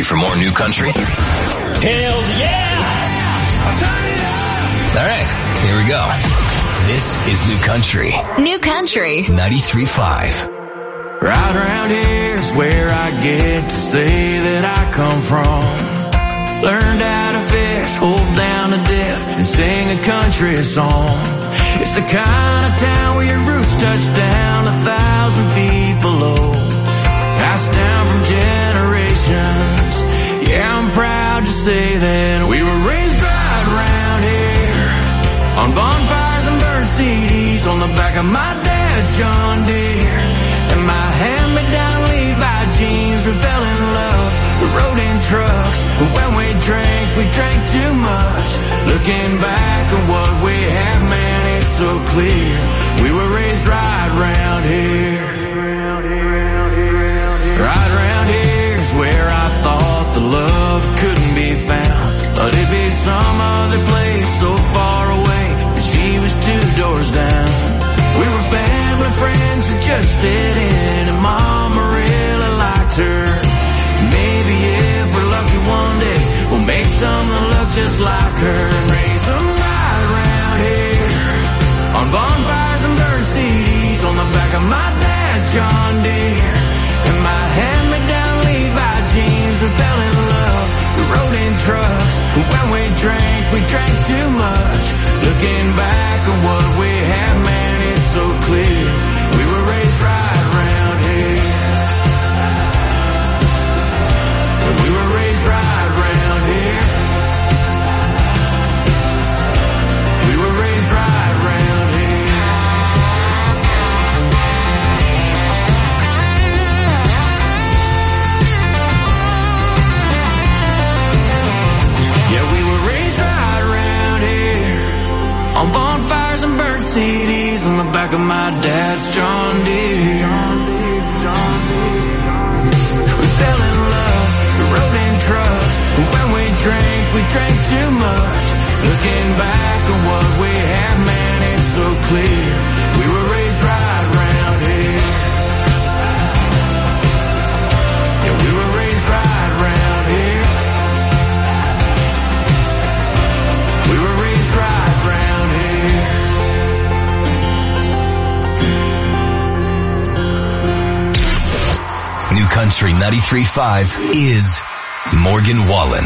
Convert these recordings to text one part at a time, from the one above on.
Ready for more new country? Hell yeah! Turn it up! All right, here we go. This is New Country. New Country 93.5. Right around here is where I get to say that I come from. Learned how to fish, hold down a dip, and sing a country song. It's the kind of town where your roots touch down 1,000 feet below. Passed down from generations. Yeah, I'm proud to say that we were raised right around here. On bonfires and burnt CDs, on the back of my dad's John Deere. And my hand-me-down Levi jeans, we fell in love. We rode in trucks, but when we drank too much. Looking back on what we have, man, it's so clear. We were raised right around here. Right around here is where I thought the love couldn't be found. Thought it'd be some other place so far away, but she was 2 doors down. We were family friends that just fit in, and Mama really liked her. Maybe if we're lucky one day, we'll make some that look just like her and raise them right around here. On bonfires and burnt CDs, on the back of my dad's John Deere. And my hand-me-down Levi jeans, we fell in love. We rode in trucks, but when we drank too much. Looking back on what we have, man, it's so clear. We were raised right around here. We were raised right around here. We were raised right around here. Yeah, we were raised right around here. On bonfires and burnt CDs, on the back of my dad's John Deere. We fell in love, we rode in trucks, but when we drank too much. Looking back on what we have, man, it's so clear. We were raised right around here. Yeah, we were raised right around here. We were raised right around here. New Country 93.5 is Morgan Wallen.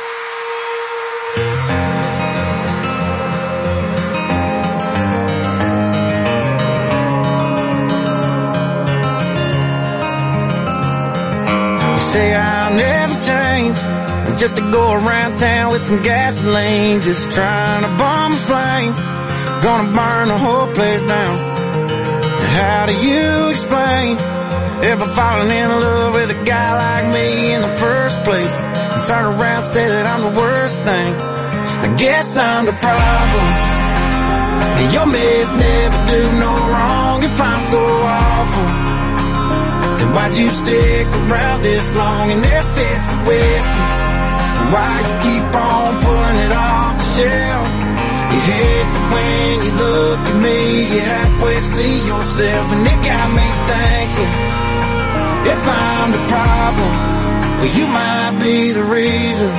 Say I'll never change. I'm just to go around town with some gasoline, just trying to bomb a flame. Gonna burn the whole place down. How do you explain ever falling in love with a guy like me in the first place? And turn around and say that I'm the worst thing. I guess I'm the problem. And your mess never do no wrong. If I'm so awful, then why'd you stick around this long? And if it's the whiskey, then why you keep on pulling it off the shelf? You hate that when you look at me, you halfway see yourself. And it got me thinking, if I'm the problem, well, you might be the reason.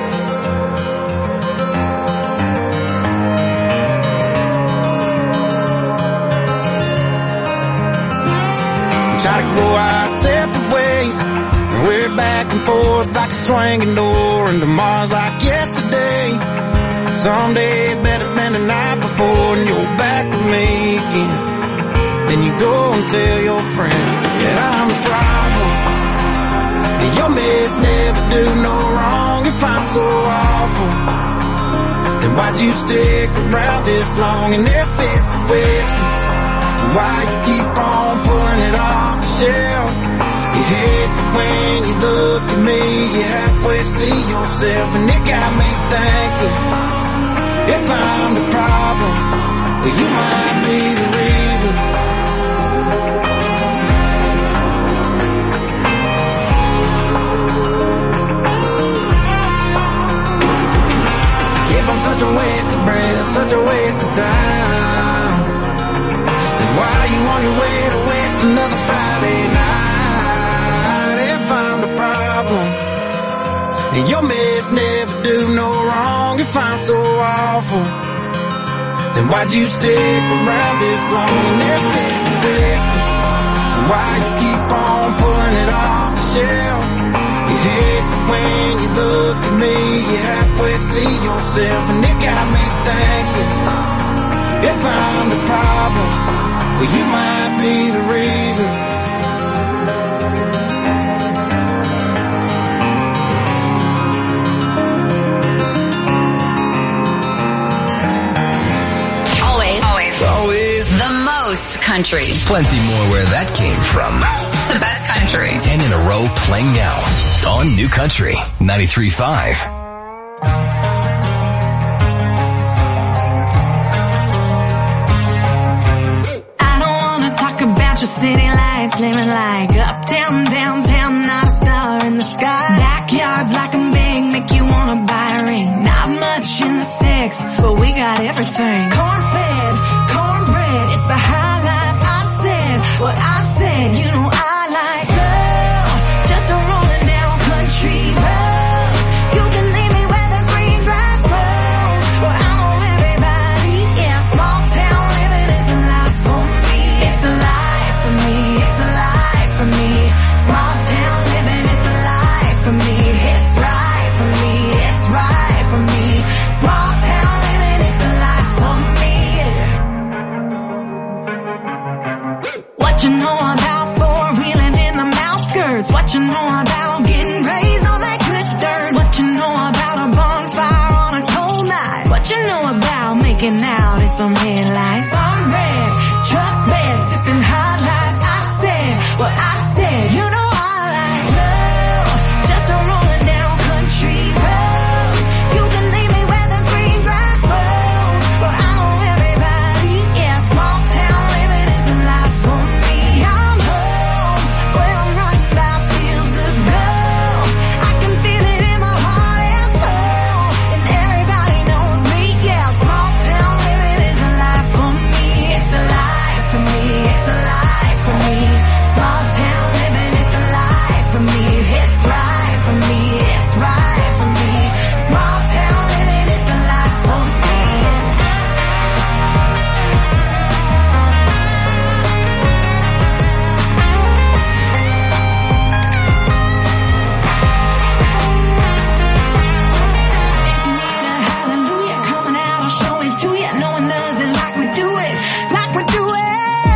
Try to go our separate ways, and we're back and forth like a swinging door, and tomorrow's like yesterday. Some days better than the night before, and you're back with me again. Then you go and tell your friends that I'm the problem, and your mess never do no wrong. If I'm so awful, then why'd you stick around this long? And if it's the whiskey, why you keep on pulling it off the shelf? You hate that when you look at me, you halfway see yourself. And it got me thinking, if I'm the problem, well, you might be the reason. If I'm such a waste of breath, such a waste of time, why are you on your way to waste another Friday night? If I'm the problem, And your mess never do no wrong. If I'm so awful, then why'd you stick around this long and never fix the biscuit? And why you keep on pulling it off the shelf? You hate that when you look at me, you halfway see yourself. And it got me thinking, if I'm the problem, well, you might be the reason. Always the most country. Plenty more where that came from. The best country. 10 in a row playing now on New Country 93.5. Your city lights living like uptown, downtown, not a star in the sky. Backyards like a big, make you wanna buy a ring. Not much in the sticks, but we got everything. Corn-fed, cornbread, it's the high life. I said what I said, you know I like slow, just a rolling down country roads. You can leave me where the green grass grows. Well, I know everybody, yeah, small town living is a life for me. It's the life. It's a life for me. Small town living is the life for me. It's right for me. It's right for me. Small town living is the life for me. What you know about four-wheeling in the outskirts? What you know about getting raised on that good dirt? What you know about a bonfire on a cold night? What you know about making out in some headlights? Farm bread, truck bed, sipping high life. What I said, you know I like slow, just a rolling down country roads. You can leave me where the green grass grows. Well, I know everybody, yeah, small town living is a life for me. I'm home, where I'm running by fields of gold. I can feel it in my heart and soul, and everybody knows me, yeah, small town living is a life for me. It's a life for me, it's a life for me. Small town living is the life for me. It's right for me. It's right for me. Small town living is the life for me. If you need a hallelujah coming out, I'll show it to you. No one does it like we do it. Like we do it.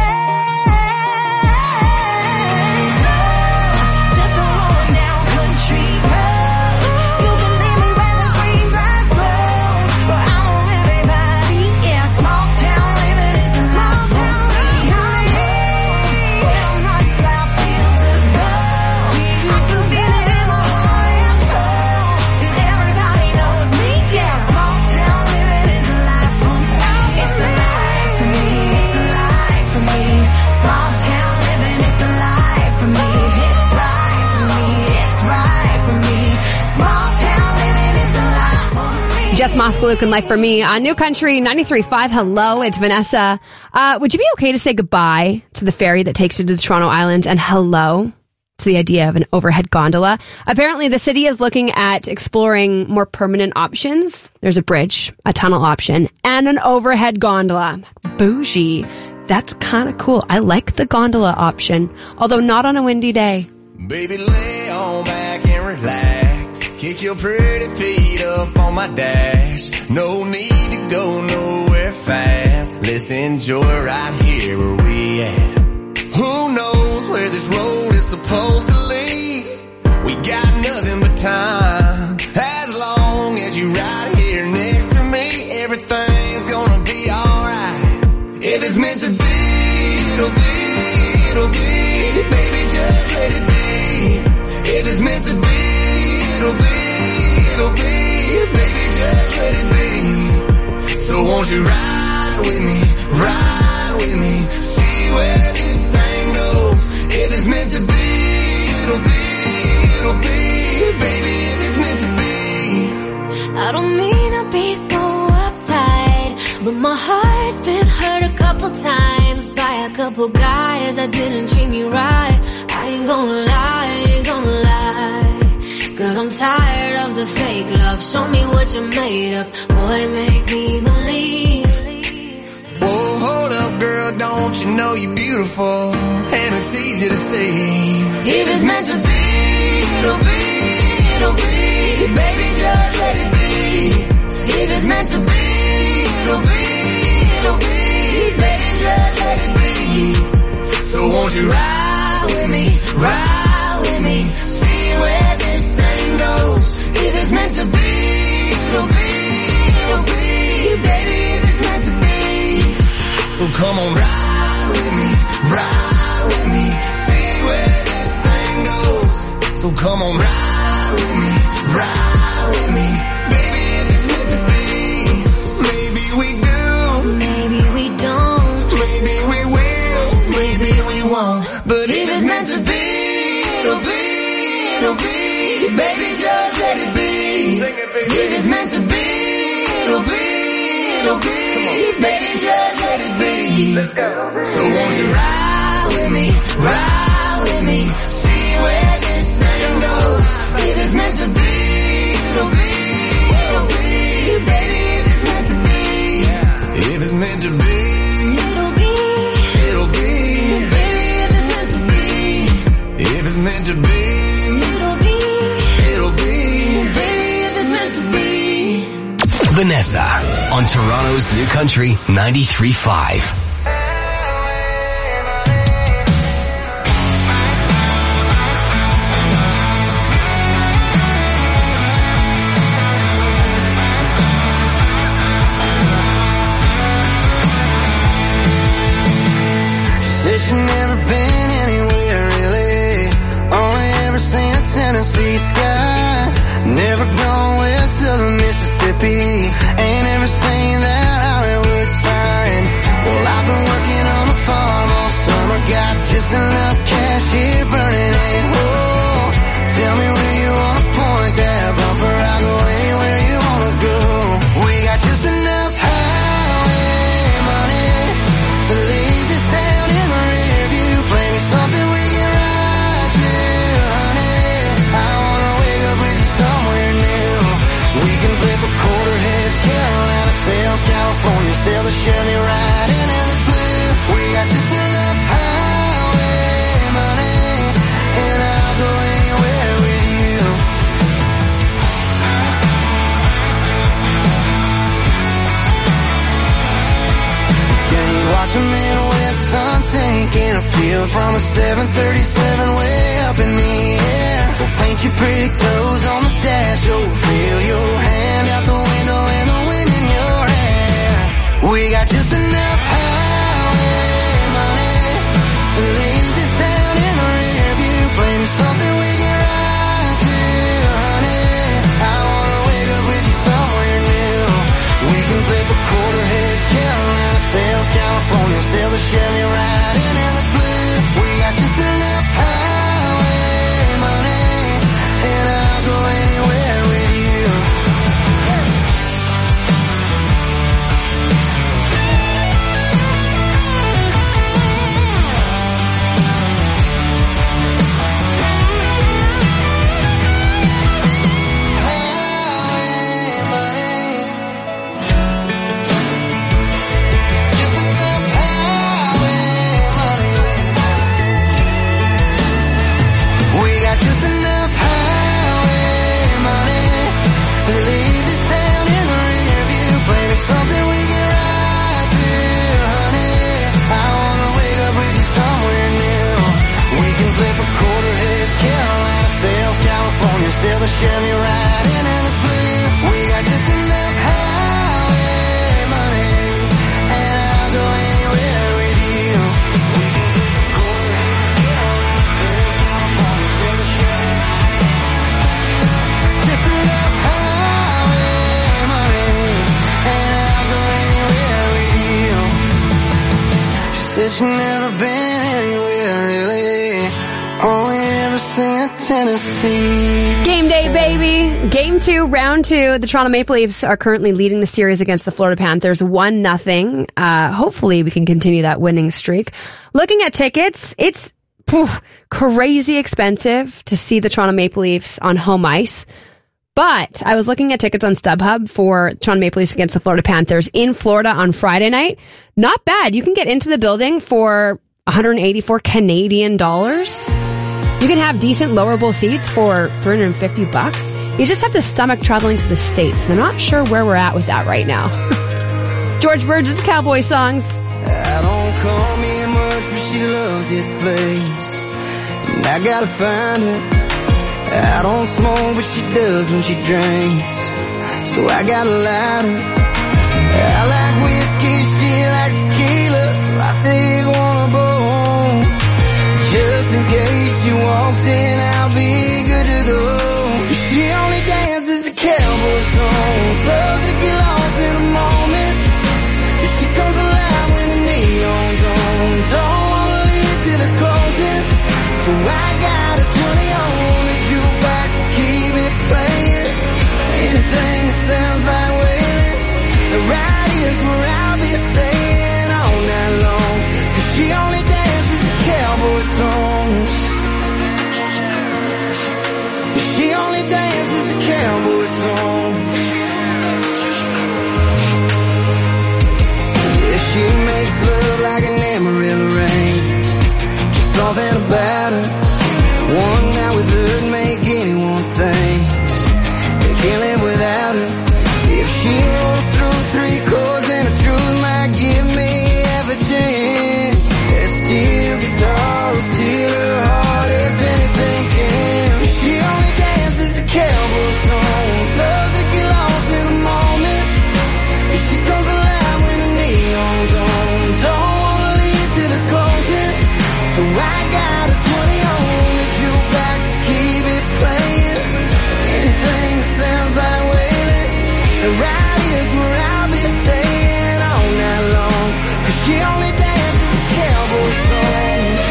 Jess Moskaluk and Life for Me on New Country 93.5. Hello, it's Vanessa. Would you be okay to say goodbye to the ferry that takes you to the Toronto Islands and hello to the idea of an overhead gondola? Apparently, the city is looking at exploring more permanent options. There's a bridge, a tunnel option, and an overhead gondola. Bougie. That's kind of cool. I like the gondola option, although not on a windy day. Baby, lay on back and relax. Kick your pretty feet up on my dash. No need to go nowhere fast. Let's enjoy right here where we at. Who knows where this road is supposed to lead? We got nothing but time. As long as you right here next to me, everything's gonna be alright. If it's meant to be, it'll be, it'll be. Baby, just let it be. If it's meant to be, it'll be, it'll be. Baby, just let it be. So won't you ride with me, ride with me. See where this thing goes. If it's meant to be, it'll be, it'll be. Baby, if it's meant to be. I don't mean to be so uptight, but my heart's been hurt a couple times by a couple guys that didn't treat me right. I ain't gonna lie, 'cause I'm tired of the fake love. Show me what you're made of. Boy, make me believe. Whoa, hold up, girl, don't you know you're beautiful? And it's easy to see. If it's meant to be, it'll be, it'll be. Baby, just let it be. If it's meant to be, it'll be, it'll be. Baby, just let it be. So won't you ride with me, ride with me, see where this thing goes. If it's meant to be, it'll be, it'll be. Baby, if it's meant to be. So come on, ride with me, see where this thing goes. So come on, ride with me, baby, if it's meant to be. Maybe we do, maybe we don't, maybe we will, maybe we won't. but if it's meant to be, it'll be, it'll be. Baby, just let it be. Sing it, baby. If it's meant to be, it'll be, it'll be. Baby, just let it be. Let's go. So won't you ride with me, see where this thing goes. If it's meant to be, it'll be, it'll be. Baby, if it's meant to be, If it's meant to be, it'll be, it'll be. baby, if it's meant to be, If it's meant to be, it'll be, it'll be. baby, if it's meant to be. Vanessa on Toronto's New Country 93.5. Said she never been anywhere really, only ever seen a Tennessee sky. Never gone west of the Mississippi, ain't ever seen that Hollywood sign. Well, I've been working on the farm all summer, got just enough cash here burning a hole. Tell me where you wanna point that bumper, I'll go anywhere you wanna go. We got just enough highway money to leave this town in the rear view. Play me something we can ride to, honey. I wanna wake up with you somewhere new. We can flip a quarter heads, Carolina tails, California, sail the Chevy right into the blue. We got just enough highway money, and I'll go anywhere with you. Can you watch a Midwest sun sink in a field from a 737 way up in the air? We'll paint your pretty toes on the dash, oh, feel your hand out the window and the wind in your hair. We got just enough highway money to leave this town in the rear view. Play me something we can ride to, honey. I wanna wake up with you somewhere new. We can flip a quarter heads, Carolina tails, California, sail the Chevy right into the blue. We got just enough highway money, and I'll go anywhere with you. Just enough highway money to leave this town in the rear view. Play me something we can ride to, honey. I wanna wake up with you somewhere new. We can flip a quarter heads, Carolina tails, California, sail the Chevy right into the blue. We got just enough highway money, and I'll go anywhere with you. We can flip a quarter heads, just enough highway money, and I'll go anywhere with you. She said she never been anywhere really, only ever seen a Tennessee. Game day, baby. Game 2, round 2. The Toronto Maple Leafs are currently leading the series against the Florida Panthers 1-0. Hopefully we can continue that winning streak. Looking at tickets, it's crazy expensive to see the Toronto Maple Leafs on home ice. But I was looking at tickets on StubHub for Toronto Maple Leafs against the Florida Panthers in Florida on Friday night. Not bad. You can get into the building for 184 Canadian dollars. You can have decent lower bowl seats for $350. You just have to stomach traveling to the States. And I'm not sure where we're at with that right now. George Burgess, Cowboy Songs. I don't call me much, but she loves this place. And I gotta find her. I don't smoke, but she does when she drinks. So I got a lighter. I like whiskey, she likes tequila. So I take one both. Just in case she walks in, I'll be good to go. She only dances to cowboy songs. Loves to get lost in a moment. She comes alive when the neon's on. Don't wanna leave till it's closing. So I got a 20 on the jukebox to keep it playing. Anything that sounds like wailing. Right here's where I'll be staying all night long. 'Cause she only dances to cowboy songs. She only dances to cowboy songs. She makes love like an Amarillo rain. Just something about her. One night with her make anyone think they can't live without her. If she rolls through 3 chords and the truth might give me every chance. That steel guitar will steal her heart if anything can. She only dances to cowboy songs. Loves to get lost in a moment. She comes alive when the neon's on. Don't wanna leave till it's closing. So I got a 20 on the jukebox to keep it playing. Anything that sounds like wailing. And right here's where I'll be staying all night long. 'Cause she only dances to cowboy songs.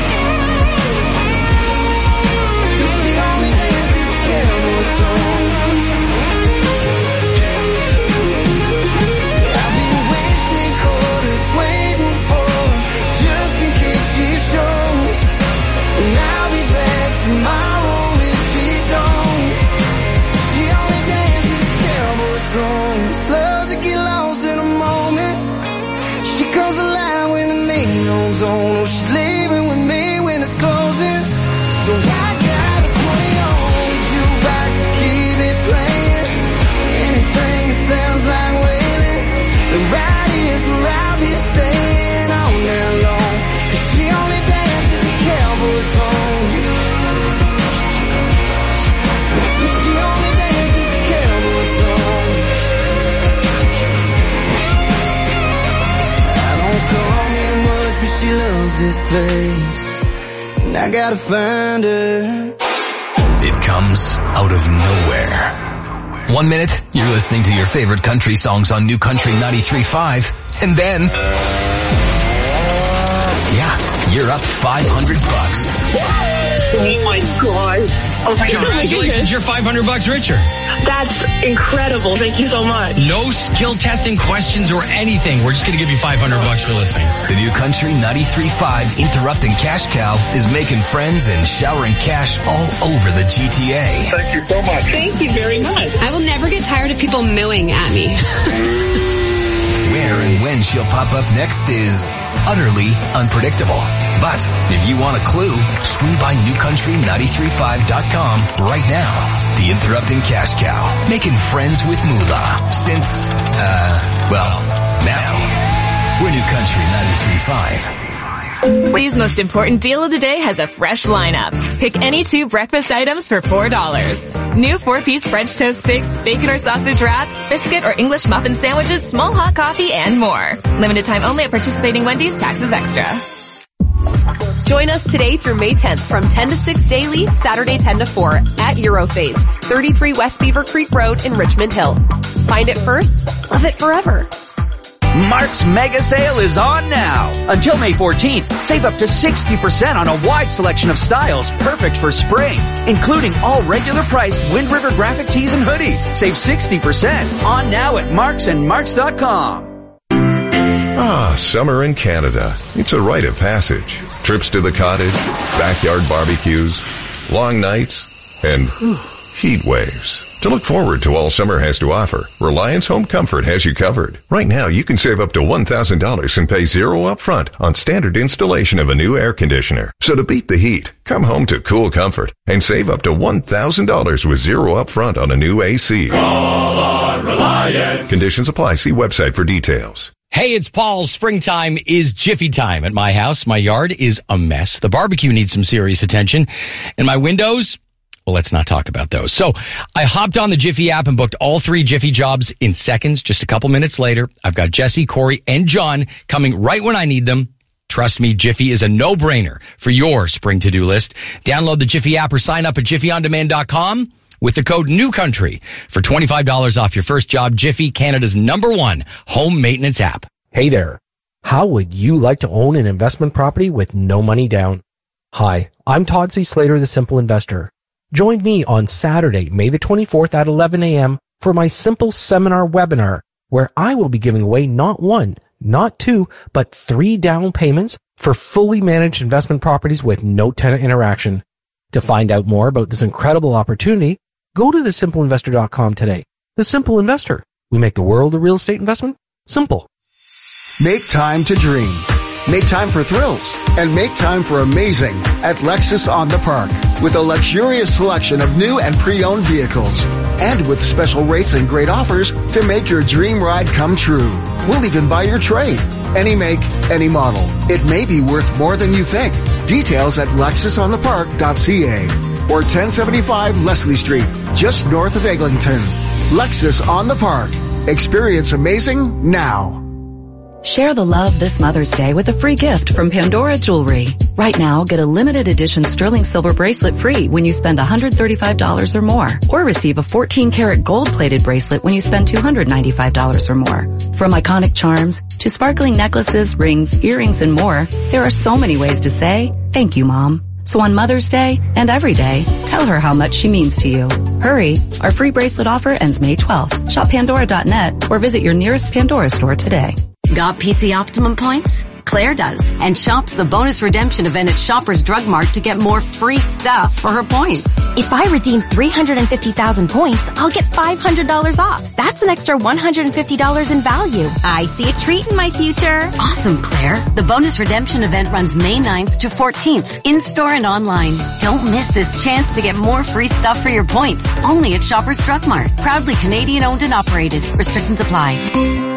She only dances to cowboy songs. I've been wasting quarters waiting for her, just in case she shows. And I'll be back tomorrow if she don't. She only dances to cowboy songs. Loves to get lost in a moment. She comes alive when the neon's on. Oh, she's leaving with me when it's closing. So I got a 20 on the jukebox to keep it playing. Anything that sounds like wailing. And right here's where I'll be staying all night long. 'Cause she only dances to cowboy songs. She only dances to cowboy songs. I don't call me much, but she loves this place. And I gotta find her. It comes out of nowhere. 1 minute, you're listening to your favorite country songs on New Country 93.5, and then, yeah, you're up $500. Oh my God. Oh my God. Congratulations, you're $500 richer. That's incredible. Thank you so much. No skill testing questions or anything. We're just going to give you $500 for listening. The New Country 93.5 Interrupting Cash Cow is making friends and showering cash all over the GTA. Thank you so much. Thank you very much. I will never get tired of people mooing at me. Where and when she'll pop up next is utterly unpredictable. But if you want a clue, swing by newcountry935.com right now. The Interrupting Cash Cow, making friends with Moolah since, now. We're New Country 93.5. Wendy's most important deal of the day has a fresh lineup. Pick any 2 breakfast items for $4. New 4-piece French toast sticks, bacon or sausage wrap, biscuit or English muffin sandwiches, small hot coffee, and more. Limited time only at participating Wendy's, taxes extra. Join us today through May 10th from 10 to 6 daily, Saturday 10 to 4 at Europhase, 33 West Beaver Creek Road in Richmond Hill. Find it first, love it forever. Mark's Mega Sale is on now. Until May 14th, save up to 60% on a wide selection of styles perfect for spring, including all regular priced Wind River graphic tees and hoodies. Save 60% on now at marksandmarks.com. Ah, summer in Canada. It's a rite of passage. Trips to the cottage, backyard barbecues, long nights, and heat waves. To look forward to all summer has to offer, Reliance Home Comfort has you covered. Right now, you can save up to $1,000 and pay zero upfront on standard installation of a new air conditioner. So to beat the heat, come home to cool comfort and save up to $1,000 with zero upfront on a new AC. Call on Reliance. Conditions apply. See website for details. Hey, it's Paul. Springtime is Jiffy time at my house. My yard is a mess. The barbecue needs some serious attention. And my windows, well, let's not talk about those. So I hopped on the Jiffy app and booked all 3 Jiffy jobs in seconds. Just a couple minutes later, I've got Jesse, Corey, and John coming right when I need them. Trust me, Jiffy is a no-brainer for your spring to-do list. Download the Jiffy app or sign up at jiffyondemand.com with the code NEWCOUNTRY for $25 off your first job. Jiffy, Canada's #1 home maintenance app. Hey there. How would you like to own an investment property with no money down? Hi, I'm Todd C. Slater, the Simple Investor. Join me on Saturday, May the 24th at 11 a.m. for my Simple Seminar webinar, where I will be giving away not 1, not 2, but 3 down payments for fully managed investment properties with no tenant interaction. To find out more about this incredible opportunity, go to thesimpleinvestor.com today. The Simple Investor. We make the world of real estate investment simple. Make time to dream. Make time for thrills. And make time for amazing at Lexus on the Park. With a luxurious selection of new and pre-owned vehicles. And with special rates and great offers to make your dream ride come true. We'll even buy your trade. Any make, any model. It may be worth more than you think. Details at lexusonthepark.ca or 1075 Leslie Street, just north of Eglinton. Lexus on the Park. Experience amazing now. Share the love this Mother's Day with a free gift from Pandora Jewelry. Right now, get a limited edition sterling silver bracelet free when you spend $135 or more. Or receive a 14-karat gold-plated bracelet when you spend $295 or more. From iconic charms to sparkling necklaces, rings, earrings, and more, there are so many ways to say, thank you, Mom. So on Mother's Day and every day, tell her how much she means to you. Hurry! Our free bracelet offer ends May 12th. Shop Pandora.net or visit your nearest Pandora store today. Got PC Optimum points? Claire does, and shops the bonus redemption event at Shoppers Drug Mart to get more free stuff for her points. If I redeem 350,000 points, I'll get $500 off. That's an extra $150 in value. I see a treat in my future. Awesome, Claire. The bonus redemption event runs May 9th to 14th, in-store and online. Don't miss this chance to get more free stuff for your points. Only at Shoppers Drug Mart. Proudly Canadian owned and operated. Restrictions apply.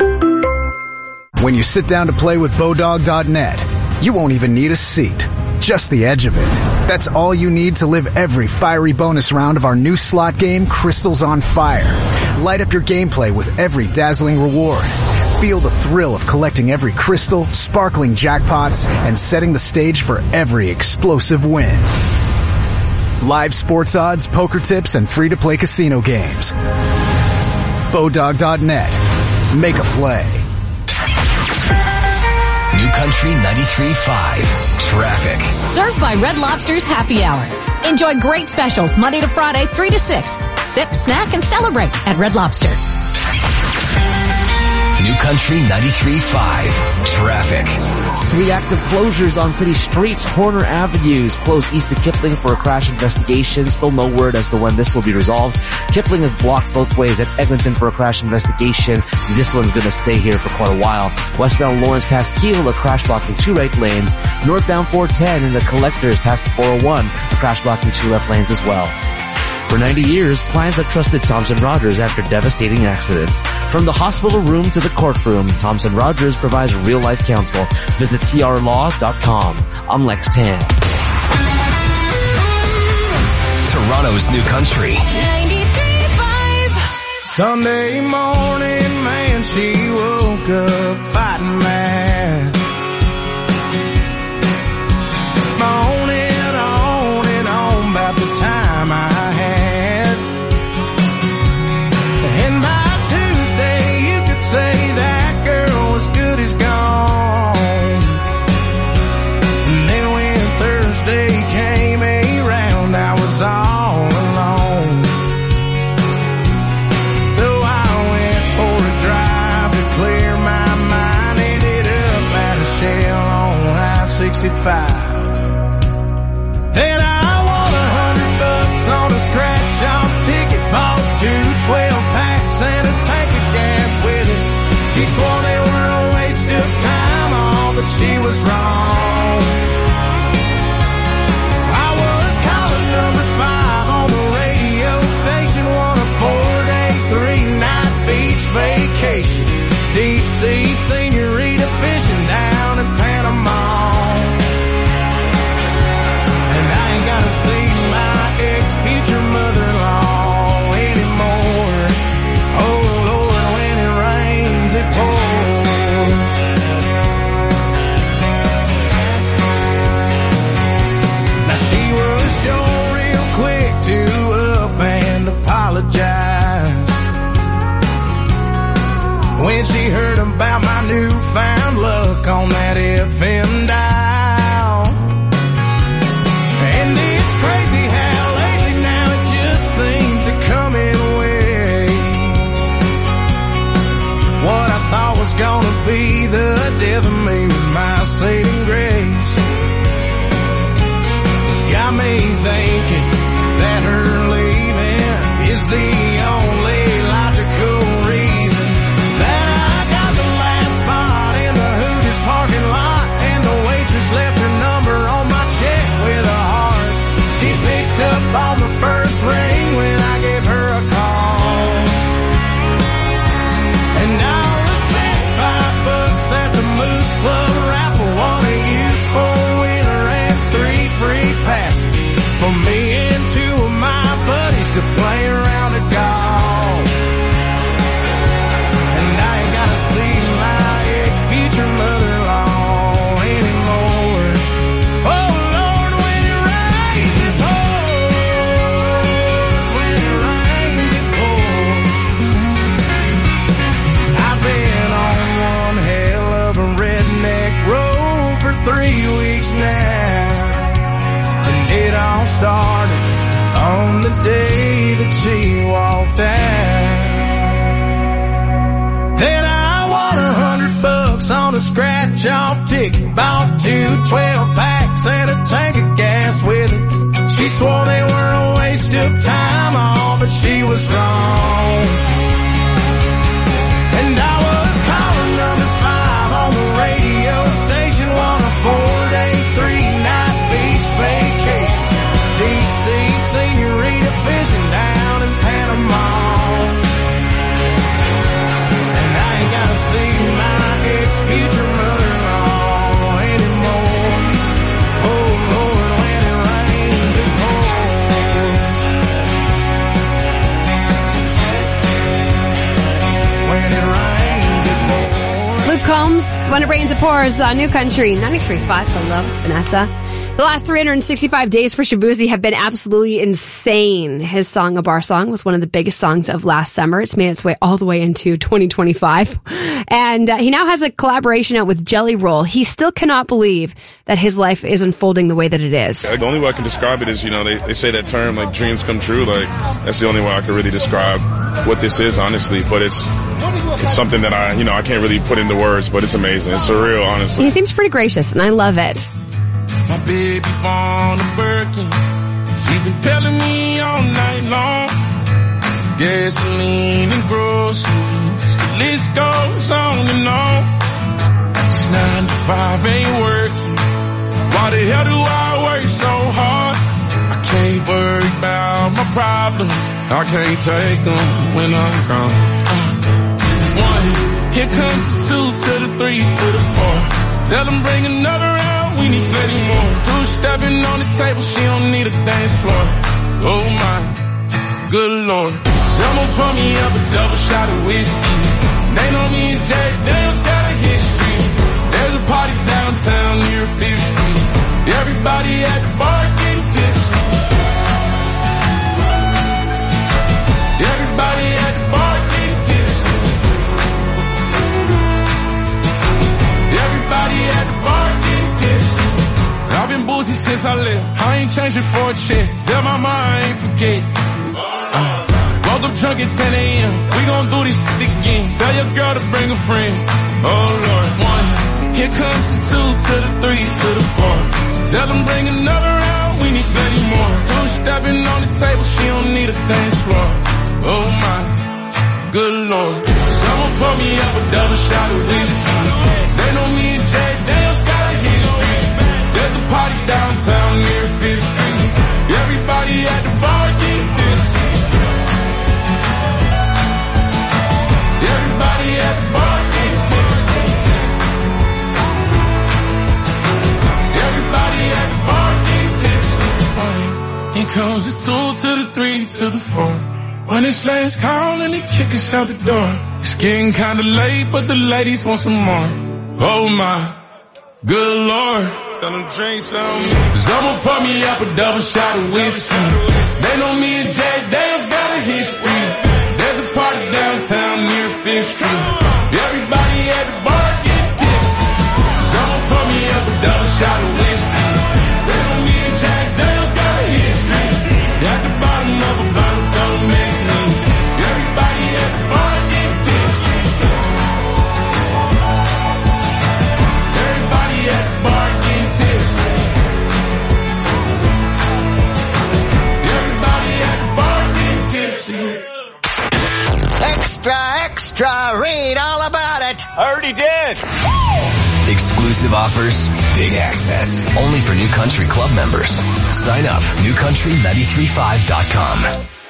When you sit down to play with Bodog.net, you won't even need a seat, just the edge of it. That's all you need to live every fiery bonus round of our new slot game, Crystals on Fire. Light up your gameplay with every dazzling reward. Feel the thrill of collecting every crystal, sparkling jackpots, and setting the stage for every explosive win. Live sports odds, poker tips, and free-to-play casino games. Bodog.net. Make a play. New Country 93.5 Traffic. Served by Red Lobster's Happy Hour. Enjoy great specials Monday to Friday, 3 to 6. Sip, snack, and celebrate at Red Lobster. New Country 93.5 Traffic. 3 active closures on city streets. Horner Avenues closed east of Kipling for a crash investigation. Still no word as to when this will be resolved. Kipling is blocked both ways at Eglinton for a crash investigation. This one's going to stay here for quite a while. Westbound Lawrence past Keele, a crash blocking 2 right lanes. Northbound 410 in the Collectors past the 401, a crash blocking 2 left lanes as well. For 90 years, clients have trusted Thompson Rogers after devastating accidents. From the hospital room to the courtroom, Thompson Rogers provides real-life counsel. Visit trlaw.com. I'm Lex Tan. Toronto's New Country 93.5. Sunday morning, man, she woke up fighting mad. On and on about the time I had. And by Tuesday, you could say that girl was good as gone. And then when Thursday came around, I was all alone. So I went for a drive to clear my mind. Ended up She swore they were a waste of time, oh, but she was wrong. I was calling number 5 on the radio station, won a 4-day, 3-night beach vacation. Deep sea senorita fishing down in Panama. And I ain't gotta see my ex-future mother-in-law anymore. Oh Lord, when it rains, it pours. Now she was sure real quick to up and apologize when she heard about my newfound luck on that FM dial. And it's crazy how lately now it just seems to come in waves. What I thought was gonna be the death of me was my saving grace. It's got me thinking that her leaving is the only logical reason that I got the last spot in the Hooters parking lot, and the waitress left her number on my check with a heart. She picked up on the first ring when I gave her a call. And I was spent $5 at the Moose Club raffle, won a used 4-wheeler and 3 free passes for me and 2 of my buddies to play around a golf. And I ain't gotta see my ex-future mother-in-law anymore. Oh Lord, when it rains, it pours. When it rains, it pours. I've been on one hell of a redneck road for 3 weeks now. And it all started on the day that she walked out. Then I won $100 on a scratch-off ticket, bought 2 12-packs and a tank of gas with it. She swore they were a waste of time, oh, but she was wrong. And I was calling number 5 on the radio station, won a 4-day, 3-night beach vacation. Deep sea senorita fishing down in Panama. And I ain't gotta see my ex-future mother-in-law anymore. Oh Lord, when it rains, it pours. When it rains, it pours. Luke Combs, When It Rains, It Pours, New Country, 93.5. Hello, it's Vanessa. The last 365 days for Shabuzi have been absolutely insane. His song, A Bar Song, was one of the biggest songs of last summer. It's made its way all the way into 2025. And he now has a collaboration out with Jelly Roll. He still cannot believe that his life is unfolding the way that it is. The only way I can describe it is, they say that term, like, dreams come true. Like, that's the only way I can really describe what this is, honestly. But it's something that I can't really put into words, but it's amazing. It's surreal, honestly. He seems pretty gracious, and I love it. My baby born a Birkin. She's been telling me all night long. Gasoline and groceries. The list goes on and on. This 9 to 5 ain't working. Why the hell do I work so hard? I can't worry about my problems. I can't take them when I'm gone. 1, here comes the 2 to the 3 to the 4. Tell them bring another round. We need plenty more. 2 stepping on the table, she don't need a dance floor. Oh my, good Lord. Someone pour me up a double shot of whiskey. They know me and Jack Daniels got a history. There's a party downtown near 5th Street. Everybody at the bar getting tipsy. Everybody at the bar getting tipsy. Everybody at the bar getting tipsy. I've been boozy since I left. I ain't changing for a check. Tell my mom I ain't forget. Woke up drunk at 10 a.m. We gon' do this again. Tell your girl to bring a friend. Oh Lord. 1, here comes the 2 to the 3 to the 4. Tell them bring another round. We need plenty more. 2 stepping on the table. She don't need a dance floor. Oh my, good Lord. Someone pour me up a double shot of whiskey. They know me and Jack Daniels got a history. There's a party downtown near 5th Street. Everybody at the bar getting tipsy. Everybody at the bar getting tipsy. Everybody at the bar getting tipsy. Here comes the 2 to the 3 to the 4. When it's last call and they kick us out the door. It's getting kinda late, but the ladies want some more. Oh my, good Lord. Tell them drink some. Someone pour me up a double shot of whiskey. They know me and Jack Daniels got a history. There's a party downtown near 5th Street. Everybody at the bar get tipsy. Someone pour me up a double shot of whiskey. They know me and Jack Daniels got a history. At the bottom of a bottle, don't mix me. Everybody at the bar get tipsy. Everybody at the bar get tipsy. Everybody at the bar get tipsy. Extra, extra, read all about it. Already did. Exclusive offers, big access. Only for New Country Club members. Sign up. NewCountry935.com.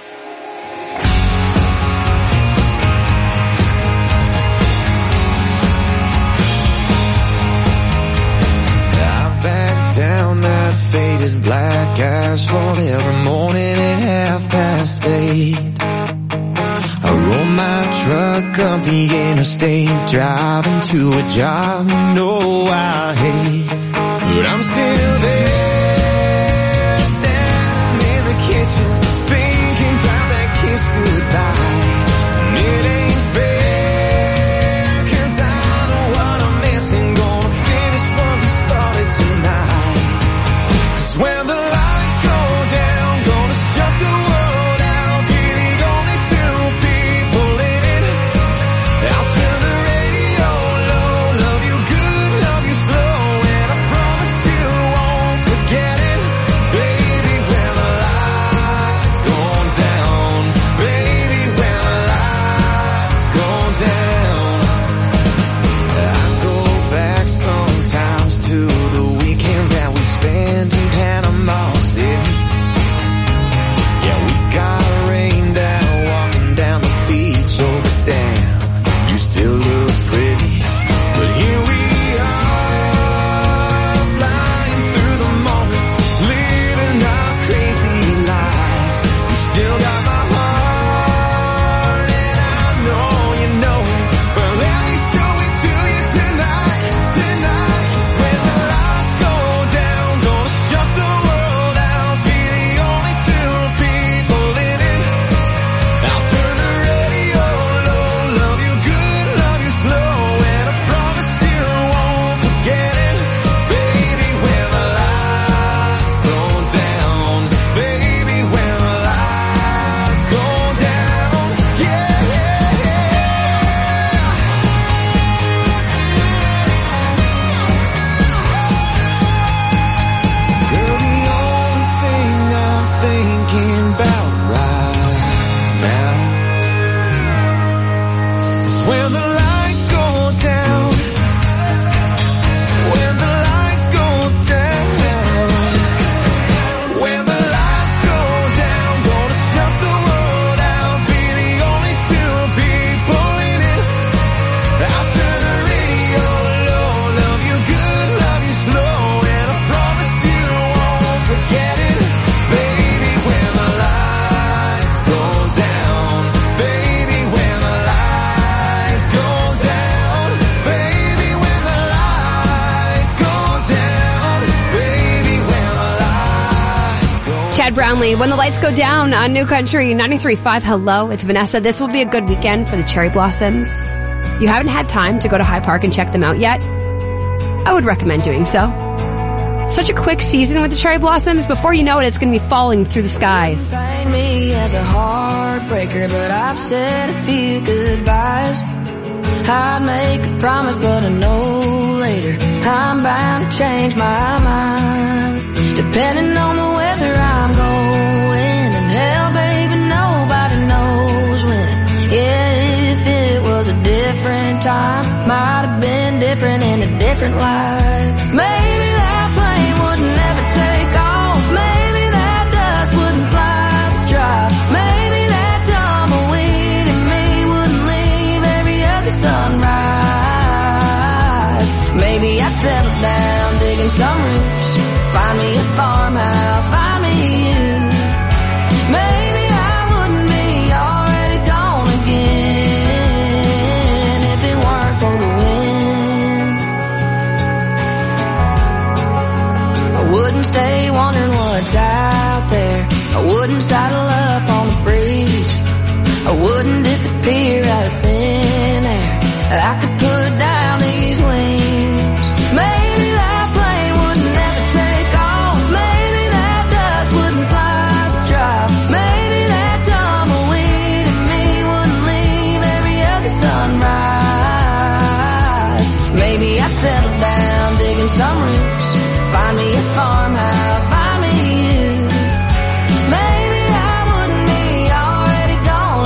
Back down that faded black asphalt every morning at 8:30. I roll my truck up the interstate, driving to a job you know I hate. But I'm still there, standing in the kitchen, thinking about that kiss goodbye. And it ain't fair, 'cause I know what I'm missing, gonna finish what we started tonight. 'Cause when the lights go down, gonna shut the world out, be the only two people in it. I'll turn the radio low, love you good, love you slow, and I promise you won't forget it. Baby, when the lights go down, baby, when the lights go down. I go back sometimes to the weekend that we spent in Panama City. Yeah, we got rained out walking down the beach, oh but damn, you still look pretty. But here we are, flying through the moments, living our crazy lives. You still got my heart, and I know you know it, but let me show it to you tonight, tonight. When the lights go down, gonna shut the world out, be the only two people in it. I'll turn the radio low, love you good, love you slow, and I promise you won't forget it. Baby, when the lights go down, baby, when the lights go down, yeah, yeah, yeah. Girl, the only thing I'm thinking about right now is when the lights go down, when the lights go down, when the lights go down, gonna shut the world out, be the only two people in it. I'll turn the radio low, love you good, love you slow, and I promise you won't forget it. Baby, when the lights go down, baby, when the lights go down, baby, when the lights go down, baby, when the lights go down. Chad Brownlee, When the Lights Go Down on New Country 93.5. Hello, it's Vanessa. This will be a good weekend for the cherry blossoms. You haven't had time to go to High Park and check them out yet? I would recommend doing so. Such a quick season with the cherry blossoms. Before you know it, it's going to be falling through the skies. Find me as a heartbreaker, but I've said a few goodbyes. I'd make a promise, but I know later I'm bound to change my mind. Depending on the weather I'm going, and hell, baby, nobody knows when. Yeah, if it was a different time might have been different in a different life. Maybe that plane wouldn't ever take off. Maybe that dust wouldn't fly the drive. Maybe that tumbleweed in me wouldn't leave every other sunrise. Maybe I'd settle down, digging some roots, find me a farmhouse, find me you. Maybe I wouldn't be already gone again if it weren't for the wind. I wouldn't stay wondering what's out there. I wouldn't saddle up on the breeze. I wouldn't disappear out of thin air. I could put down these wings. Maybe that plane wouldn't ever take off. Maybe that dust wouldn't fly the drive. Maybe that tumbleweed in me wouldn't leave every other sunrise. Maybe I'd settle down, digging some roots, find me a farmhouse, find me you. Maybe I wouldn't be already gone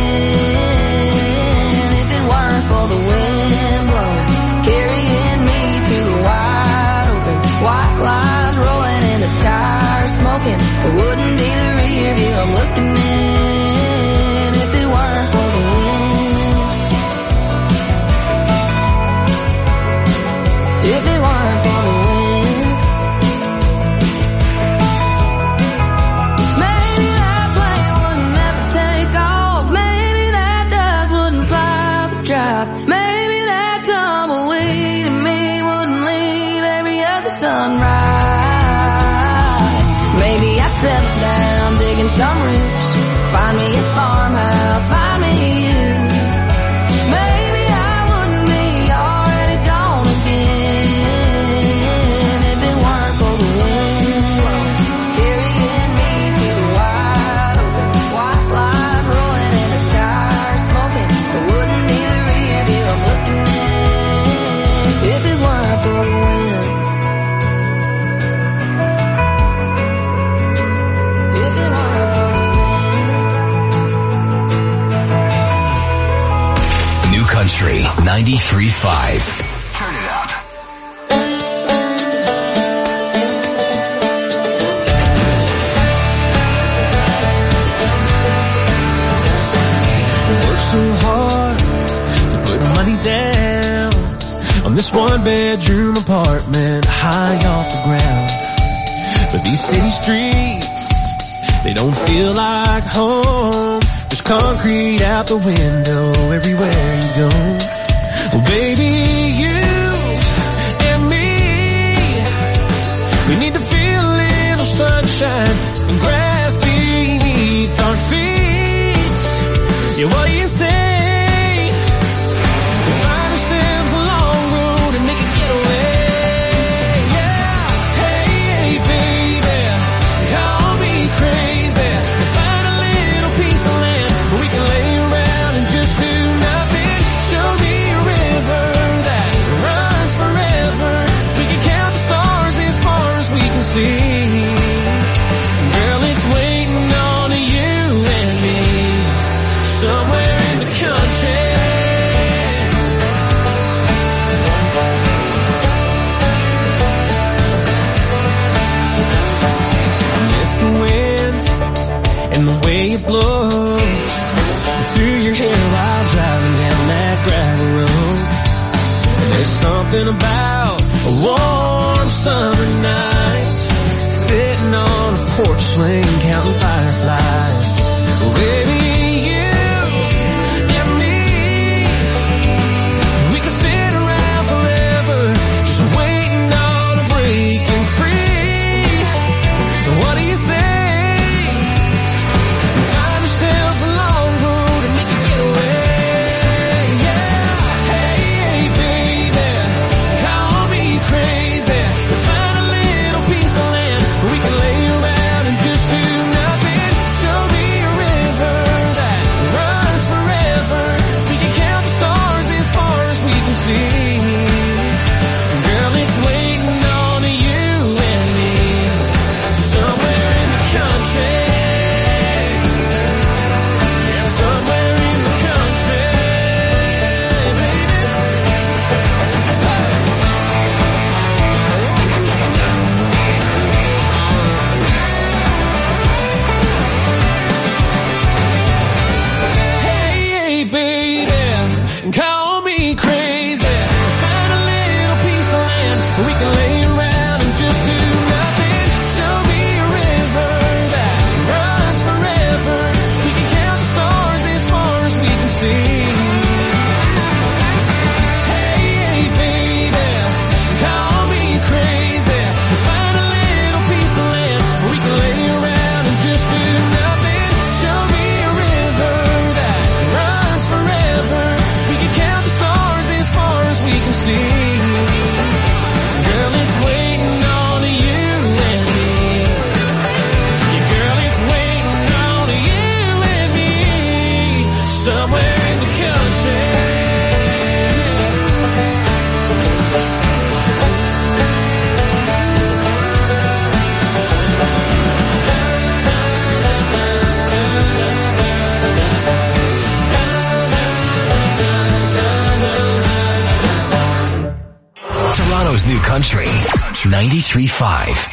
again if it weren't for the wind blowing, carrying me to the wide open. White lines rolling in the tires, smoking. It wouldn't be the rear view I'm looking in if it weren't for the wind. If it weren't for the wind. Maybe that plane wouldn't ever take off. Maybe that dust wouldn't fly the drive. Maybe that tumbleweed in me wouldn't leave every other sunrise. Maybe I'd settle down, digging some roots, find me a farmhouse, find me you. Maybe I wouldn't be already gone again if it weren't for the wind carrying me to the wide open. White lines rolling in the tires, smoking. It wouldn't be the rear view I'm looking in if it weren't for the wind. If it weren't for the wind. New Country 93.5. Turn it up. Worked so hard to put money down on this one-bedroom apartment high off the ground. But these city streets, they don't feel like home. There's concrete out the window everywhere you go. Well, baby, you and me, we need to feel a little sunshine and grass beneath our feet. Yeah, what do you say? We find ourselves a long road and make a getaway. Yeah, hey, baby, call me crazy. Let's find a little piece of land where we can lay around and just do nothing. Show me a river that runs forever. We can count the stars as far as we can see. Girl, it's waiting on you and me somewhere in the country. I miss the wind and the way it blows through your hair while driving down that gravel road. And there's something about a warm summer night, sitting on a porch swing counting fireflies. Well, baby, you and me, we can sit around forever, just waiting on a breaking free. What do you say? We find ourselves a long road and make a getaway. Yeah, hey, baby, call me crazy. Let's find a little piece of land where we can lay around and just do nothing. Show see. Hey, baby, call me crazy. Let's find a little piece of land where we can lay around and just do nothing. Show me a river that runs forever. We can count the stars as far as we can see. Girl, it's waiting on you and me. Yeah, girl, it's waiting on you and me. Somewhere in the country. Toronto's new country, 93.5.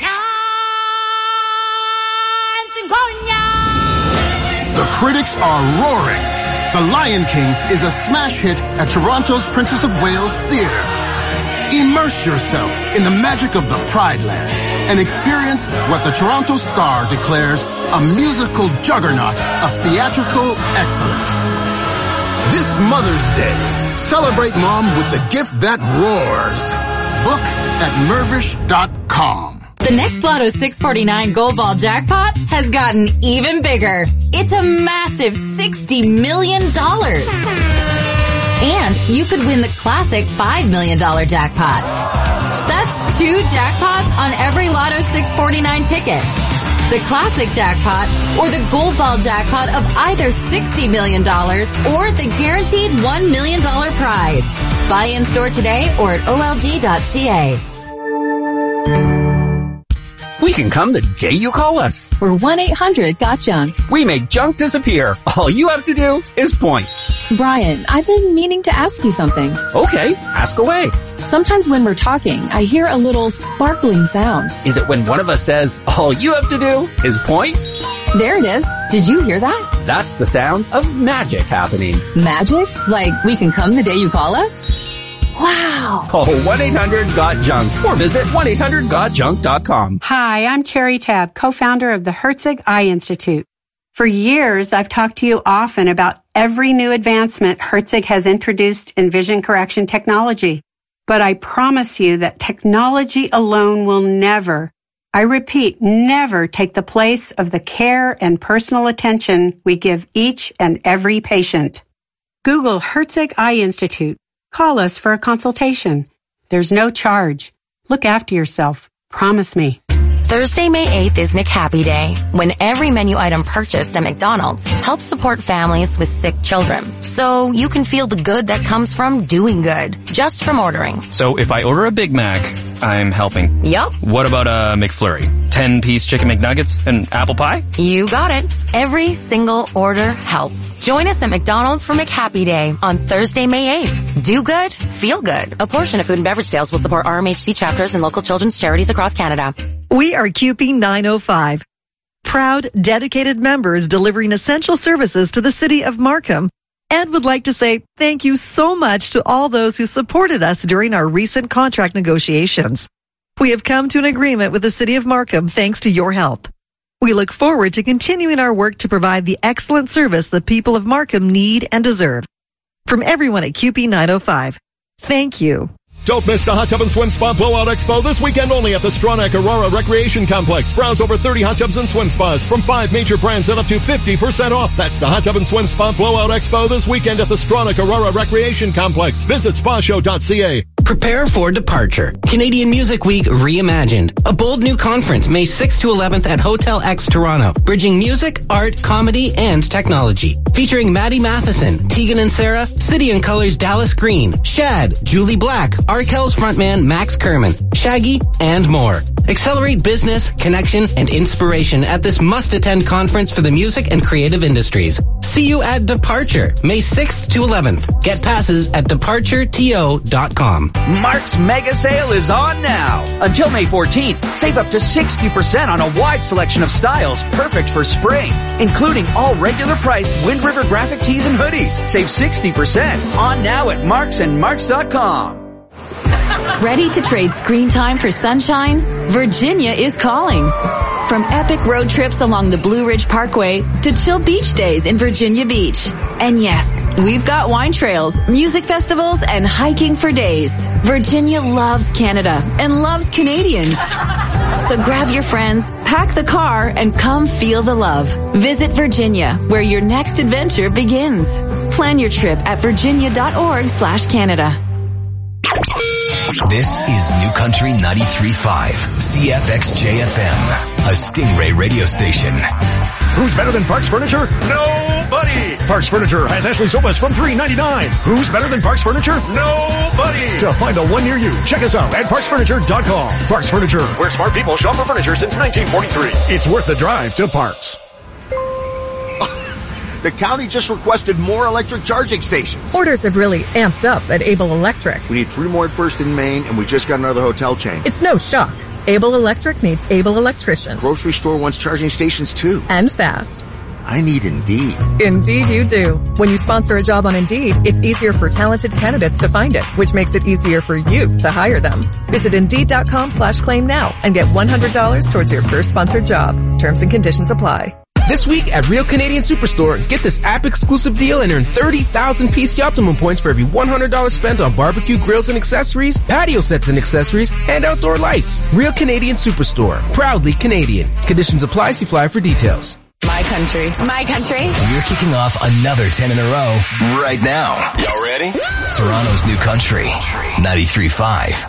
The critics are roaring. The Lion King is a smash hit at Toronto's Princess of Wales Theatre. Immerse yourself in the magic of the Pride Lands and experience what the Toronto Star declares a musical juggernaut of theatrical excellence. This Mother's Day, celebrate Mom with the gift that roars. Book at Mervish.com. The next Lotto 649 Gold Ball jackpot has gotten even bigger. It's a massive $60 million. And you could win the classic $5 million jackpot. That's 2 jackpots on every Lotto 649 ticket. The classic jackpot or the Gold Ball jackpot of either $60 million or the guaranteed $1 million prize. Buy in store today or at olg.ca. We can come the day you call us. We're 1-800-GOT-JUNK. We make junk disappear. All you have to do is point. Brian, I've been meaning to ask you something. Okay, ask away. Sometimes when we're talking, I hear a little sparkling sound. Is it when one of us says, all you have to do is point? There it is. Did you hear that? That's the sound of magic happening. Magic? Like we can come the day you call us? Wow. Call 1-800-GOT-JUNK or visit 1-800-GOT-JUNK.com. Hi, I'm Cherry Tabb, co-founder of the Herzig Eye Institute. For years, I've talked to you often about every new advancement Herzig has introduced in vision correction technology. But I promise you that technology alone will never, I repeat, never take the place of the care and personal attention we give each and every patient. Google Herzig Eye Institute. Call us for a consultation. There's no charge. Look after yourself. Promise me. Thursday, May 8th is McHappy Day, when every menu item purchased at McDonald's helps support families with sick children. So you can feel the good that comes from doing good, just from ordering. So if I order a Big Mac, I'm helping. Yup. What about a McFlurry? 10-piece chicken McNuggets and apple pie? You got it. Every single order helps. Join us at McDonald's for McHappy Day on Thursday, May 8th. Do good, feel good. A portion of food and beverage sales will support RMHC chapters and local children's charities across Canada. We are CUPE 905. Proud, dedicated members delivering essential services to the city of Markham. And would like to say thank you so much to all those who supported us during our recent contract negotiations. We have come to an agreement with the city of Markham thanks to your help. We look forward to continuing our work to provide the excellent service the people of Markham need and deserve. From everyone at CUPE 905, thank you. Don't miss the Hot Tub and Swim Spa Blowout Expo this weekend only at the Stronach Aurora Recreation Complex. Browse over 30 hot tubs and swim spas from 5 major brands at up to 50% off. That's the Hot Tub and Swim Spa Blowout Expo this weekend at the Stronach Aurora Recreation Complex. Visit spashow.ca. Prepare for departure. Canadian Music Week Reimagined. A bold new conference May 6th to 11th at Hotel X Toronto. Bridging music, art, comedy, and technology. Featuring Maddie Matheson, Tegan and Sarah, City and Colors Dallas Green, Shad, Julie Black, Arkells frontman Max Kerman, Shaggy, and more. Accelerate business, connection, and inspiration at this must-attend conference for the music and creative industries. See you at Departure, May 6th to 11th. Get passes at departureto.com. Mark's Mega Sale is on now. Until May 14th, save up to 60% on a wide selection of styles perfect for spring, including all regular priced Wind River graphic tees and hoodies. Save 60% on now at Marks and Marks.com. Ready to trade screen time for sunshine? Virginia is calling. From epic road trips along the Blue Ridge Parkway to chill beach days in Virginia Beach. And yes, we've got wine trails, music festivals, and hiking for days. Virginia loves Canada and loves Canadians. So grab your friends, pack the car, and come feel the love. Visit Virginia, where your next adventure begins. Plan your trip at virginia.org/Canada. This is New Country 93.5, CFXJ-FM, a Stingray radio station. Who's better than Parks Furniture? Nobody! Parks Furniture has Ashley sofas from $399. Who's better than Parks Furniture? Nobody! To find the one near you, check us out at parksfurniture.com. Parks Furniture, where smart people shop for furniture since 1943. It's worth the drive to Parks. The county just requested more electric charging stations. Orders have really amped up at Able Electric. We need 3 more at First and Main, and we just got another hotel chain. It's no shock. Able Electric needs able electricians. Grocery store wants charging stations too. And fast. I need Indeed. Indeed you do. When you sponsor a job on Indeed, it's easier for talented candidates to find it, which makes it easier for you to hire them. Visit Indeed.com/claim now and get $100 towards your first sponsored job. Terms and conditions apply. This week at Real Canadian Superstore, get this app-exclusive deal and earn 30,000 PC Optimum points for every $100 spent on barbecue grills and accessories, patio sets and accessories, and outdoor lights. Real Canadian Superstore. Proudly Canadian. Conditions apply. See flyer for details. My country. My country. We're kicking off another 10 in a row right now. Y'all ready? Toronto's New Country 93.5.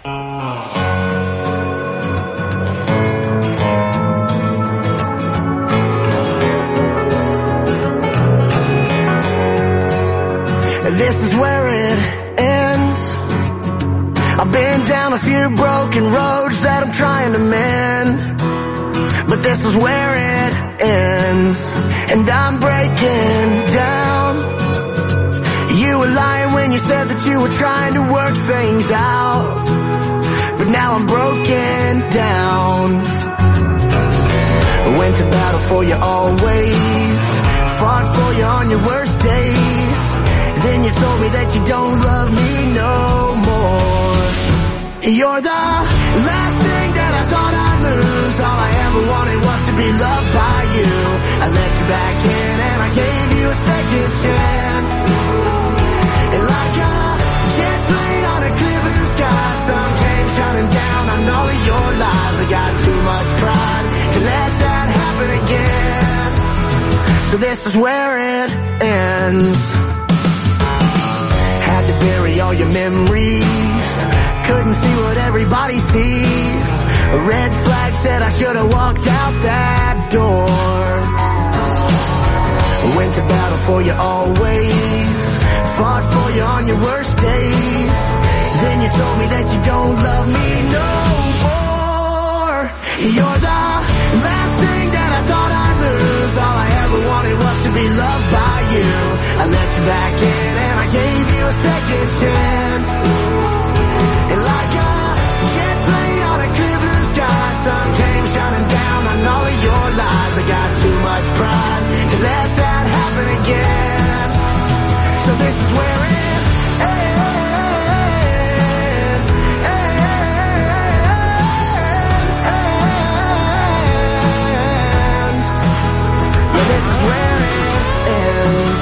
This is where it ends. I've been down a few broken roads that I'm trying to mend, but this is where it ends, and I'm breaking down. You were lying when you said that you were trying to work things out, but now I'm broken down. I went to battle for you always, fought for you on your worst days. Then you told me that you don't love me no more. You're the last thing that I thought I'd lose. All I ever wanted was to be loved by you. I let you back in and I gave you a second chance. And like a jet plane on a clear blue sky, sun came shining down on all of your lies. I got too much pride to let that happen again. So this is where it ends. Had to bury all your memories, couldn't see what everybody sees. A red flag said I should have walked out that door. Went to battle for you always, fought for you on your worst days. Then you told me that you don't love me no more. You're the last thing that I thought I'd lose. All I ever wanted was to be loved by you. I let you back in and I gave you a second chance. And like a jet plane on a clear blue sky, sun came shining down on all of your lies. I got too much pride to let that happen again. So this is where it ends. But this is where it ends.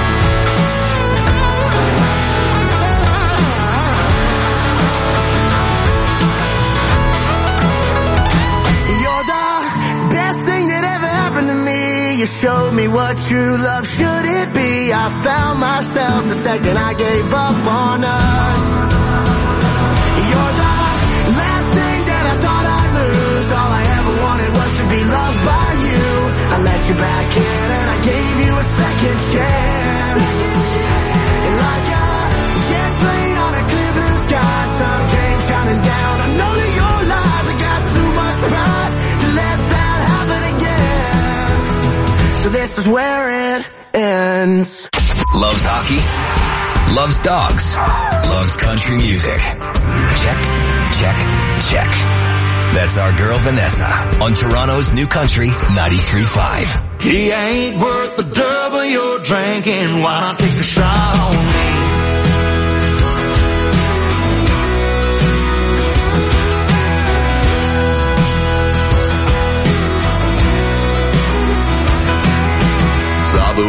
You showed me what true love should it be. I found myself the second I gave up on us. You're the last thing that I thought I'd lose. All I ever wanted was to be loved by you. I let you back in and I gave you a second chance. And like a jet plane on a clear blue sky, sun came shining down on all of your lies. I got too much pride to let that happen again. So this is where it ends. Loves hockey, loves dogs, loves country music. Check, check, check. That's our girl Vanessa on Toronto's New Country 93.5. He ain't worth the double you're drinking. Why not take a shot on me?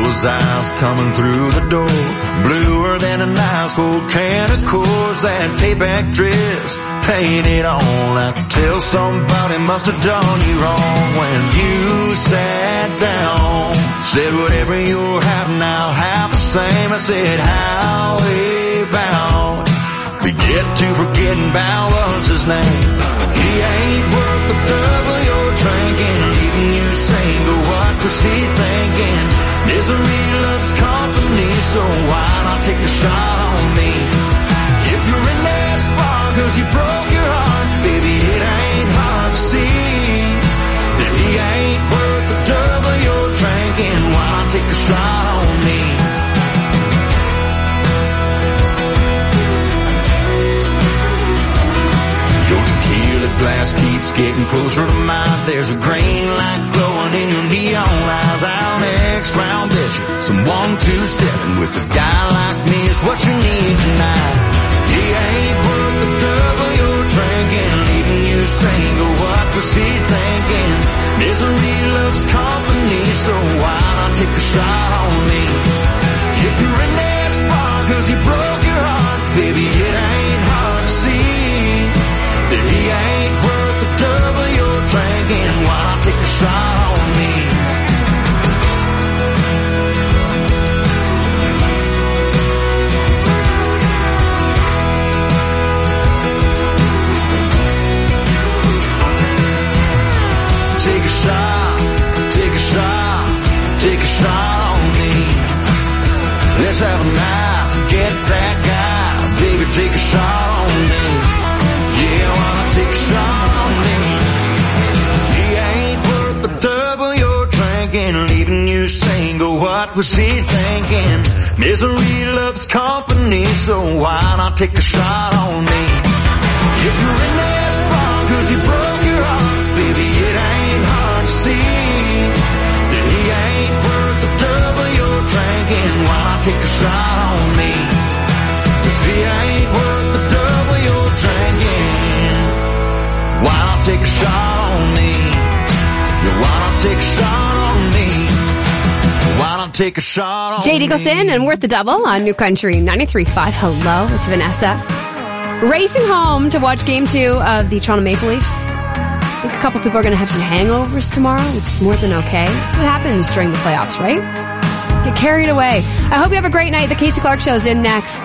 those eyes coming through the door. Bluer than an ice cold can of Coors. That payback dress painted on. I could tell somebody must have done you wrong when you sat down. Said whatever you're having, I'll have the same. I said how we bound. We get to forgetting about what's his name. He ain't worth the double you're drinking, leaving you single. What was he thinking? Misery loves company, so why not take a shot on me? If you're in that spot 'cause you broke your heart, baby, it ain't hard to see that he ain't worth the double you're drinking. Why not take a shot on me? Your tequila glass keeps getting closer to mine. There's a green light glowing in your neon eyes. Our next round, bitch, some 1-2-stepping with a guy like me is what you need tonight. He ain't worth the double you're drinking, leaving you single. What was he thinking? Misery loves company, so why not take a shot on me? If you're in that spot 'cause he broke your heart, baby, it ain't hard to see that he ain't worth the double you're drinking. Why not take a shot on me? Take a shot, take a shot, take a shot on me. Let's have a night, forget that guy, baby, take a shot on me. Yeah, I wanna take a shot on me. He ain't worth the double you're drinking, leaving you single. What was he thinking? Misery loves company, so why not take a shot on me? If you're in that spot 'cause he broke your heart, baby, it ain't hard to see that he ain't worth the double you're drinking. Why not take a shot on me? If he ain't worth the double you're drinking, why not take a shot on me? Yeah, why not take a shot on me? Why not take a shot on Jade me? Eagleson and Worth the Double on New Country 93.5. Hello, it's Vanessa. Racing home to watch Game 2 of the Toronto Maple Leafs. I think a couple people are going to have some hangovers tomorrow, which is more than okay. That's what happens during the playoffs, right? Get carried away. I hope you have a great night. The Casey Clark Show is in next.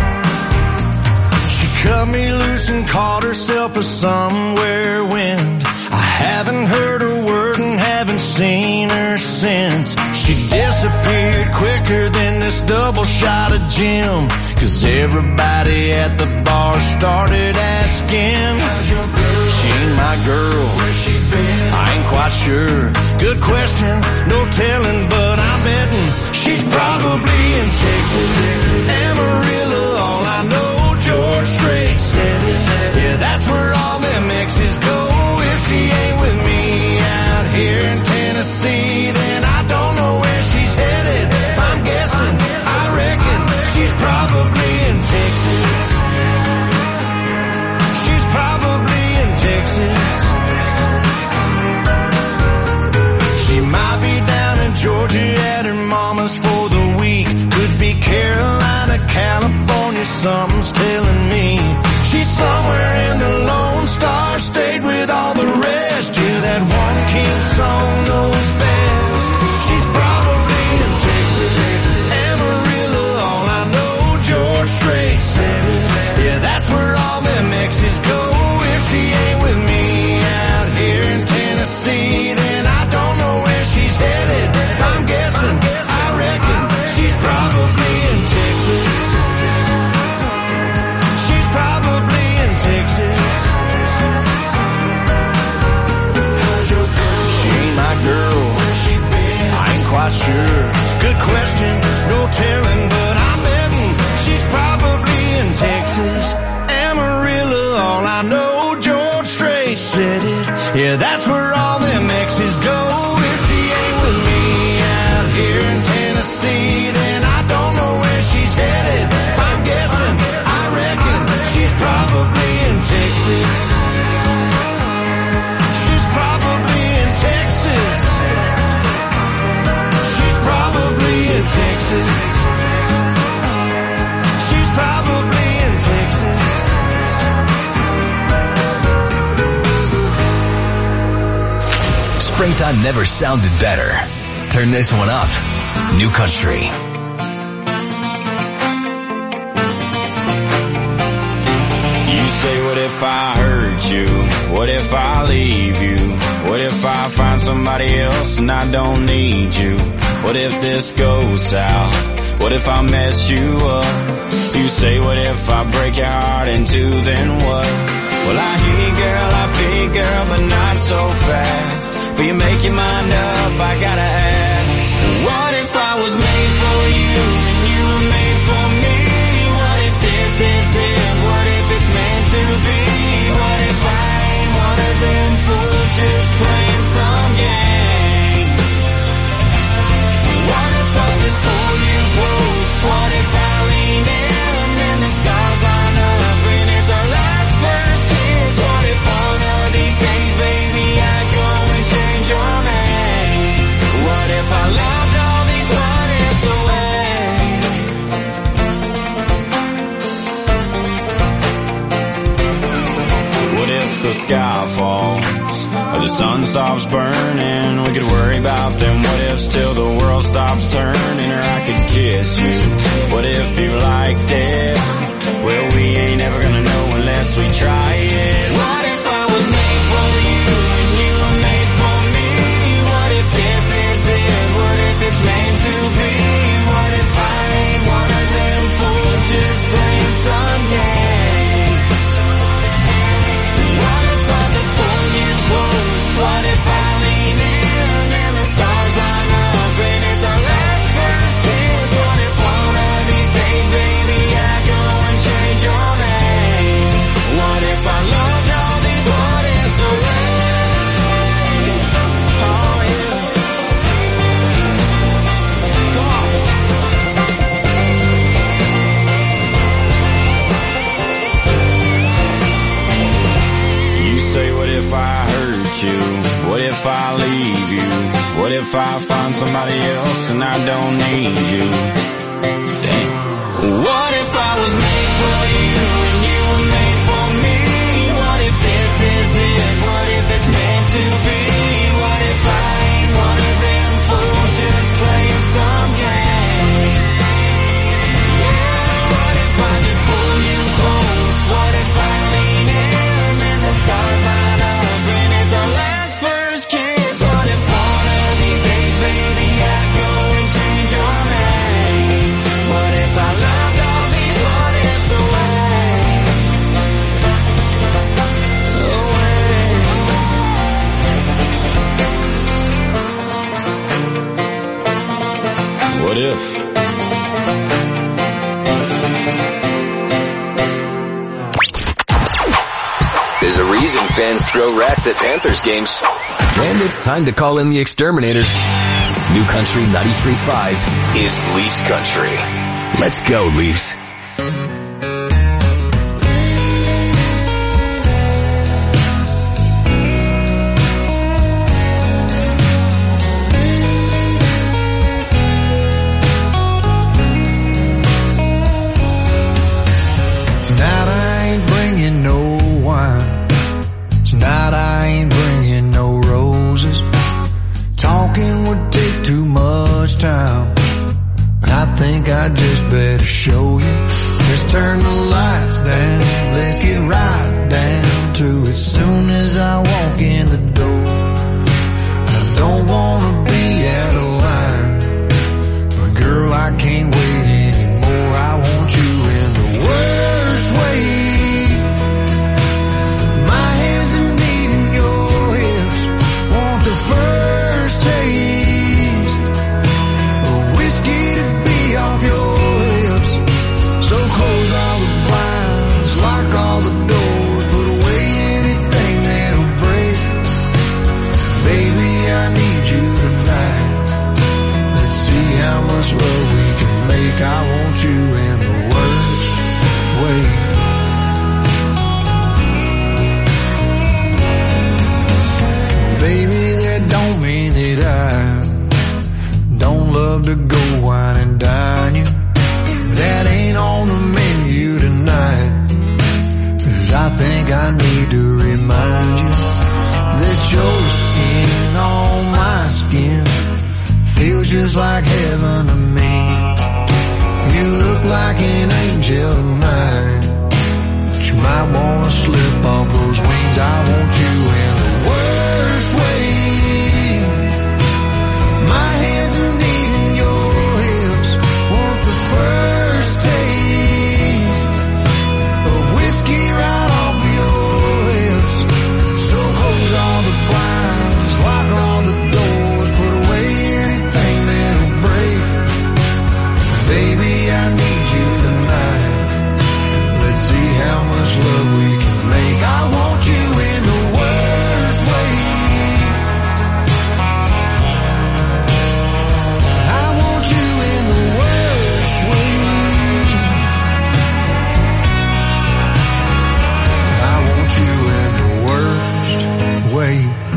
She cut me loose and caught herself a somewhere wind. I haven't heard a word and haven't seen her since. She disappeared quicker than this double shot of Jim, 'cause everybody at the bar started asking, she ain't my girl, where's she been? I ain't quite sure. Good question, no telling, but I'm betting she's probably in Texas. Amarillo, all I know, George Strait said it. Yeah, that's where all them exes go. If she ain't with me out here in Tennessee, then I don't know where she's headed. I'm guessing, I reckon she's probably in Texas. She's probably in Texas. She might be down in Georgia at her mama's for the week. Could be Carolina, California, something's telling me. She's somewhere in the Lone Star State with all the rest. Yeah, that one king song knows best. She's probably in Texas. Amarillo, all I know, George Strait said it. Yeah, that's where all them exes go. If she ain't with me out here in Tennessee, then I don't know where she's headed. I'm guessing, I reckon she's probably in Texas. She's probably in Texas. She ain't my girl, I ain't quite sure. Good question, no telling, but I'm betting she's probably in Texas. Amarillo, all I know, George Strait said it. Yeah, that's where all them exes go. If she ain't with me out here in Tennessee, then I don't know where she's headed. I'm guessing, I reckon she's probably in Texas. She's probably in Texas. She's probably in Springtime never sounded better. Turn this one up. New Country. You say, what if I hurt you? What if I leave you? What if I find somebody else and I don't need you? What if this goes south? What if I mess you up? You say, what if I break your heart in two, then what? Well, I hear you, girl, I feel you, girl, but not so fast. Before you make your mind up, I gotta ask, what if I was made for you and you were made for me? What if this is it? What if it's meant to be? What if I ain't one of them fools just playing some game? What if I just pull you close? What if I lean in and the stars line up and it's our last first kiss? What if one of these days, baby, I go and change your name? What if I loved all these what ifs away? What if the sky falls or the sun stops burning? We could worry about them. What if still the world stops turning, or I could kiss you? What if you liked it? Well, we ain't ever gonna know unless we try it. What if I was made for you and you were made for me? What if this is it? What if it's meant to be? What if I ain't one of them fools just playing some game? What if I just pull you close? What if I lean in and the stars line up and it's our last first kiss? What if one of these days, baby, I go and change your name? What if I loved all these what ifs away? Oh yeah. Come on. You say, what if I hurt you? What if I leave you? What if I find somebody else and I don't need you? Damn. What if I was made for you and you were made for me? What if this is it? What if it's meant to be? What if I ain't one of them fools just playing some game? Yeah, what if I just pull you close? What if I lean in and the stars line up and it's our last first kiss? What if one of these days, baby, I go and change your name? What if I loved all these what ifs away? What if? There's a reason fans throw rats at Panthers games. And it's time to call in the exterminators. New Country 93.5 is Leafs Country. Let's go, Leafs. Tonight I ain't bringing no wine. Tonight I ain't bringing no roses. Talking would take too much time. I think I just better show you. Let's turn the lights down. Let's get right down to it. Soon as I walk in the door, I don't wanna be out of line. But girl, I can't wait anymore. I want you in the worst way. My hands are needing your hips. Want the first taste of whiskey to be off your lips. So close all the blinds, lock all the doors, put away anything that'll break. Baby, I need you tonight. Let's see how much love we can make. I want you in the worst way. Baby, that don't mean that I don't love to go wine and dine you. That ain't on the menu tonight. 'Cause I think I need to remind you that you're the skin on like heaven to me. You look like an angel of mine. But you might wanna slip off those wings. I want you in the worst way. My hands are needing your hips. Want the first taste of whiskey right off your lips. So close all the blinds, lock all the doors, put away anything that'll break. Baby, I need you tonight. Let's see how much love we can make. I want you in the worst way. I want you in the worst way. I want you in the worst way.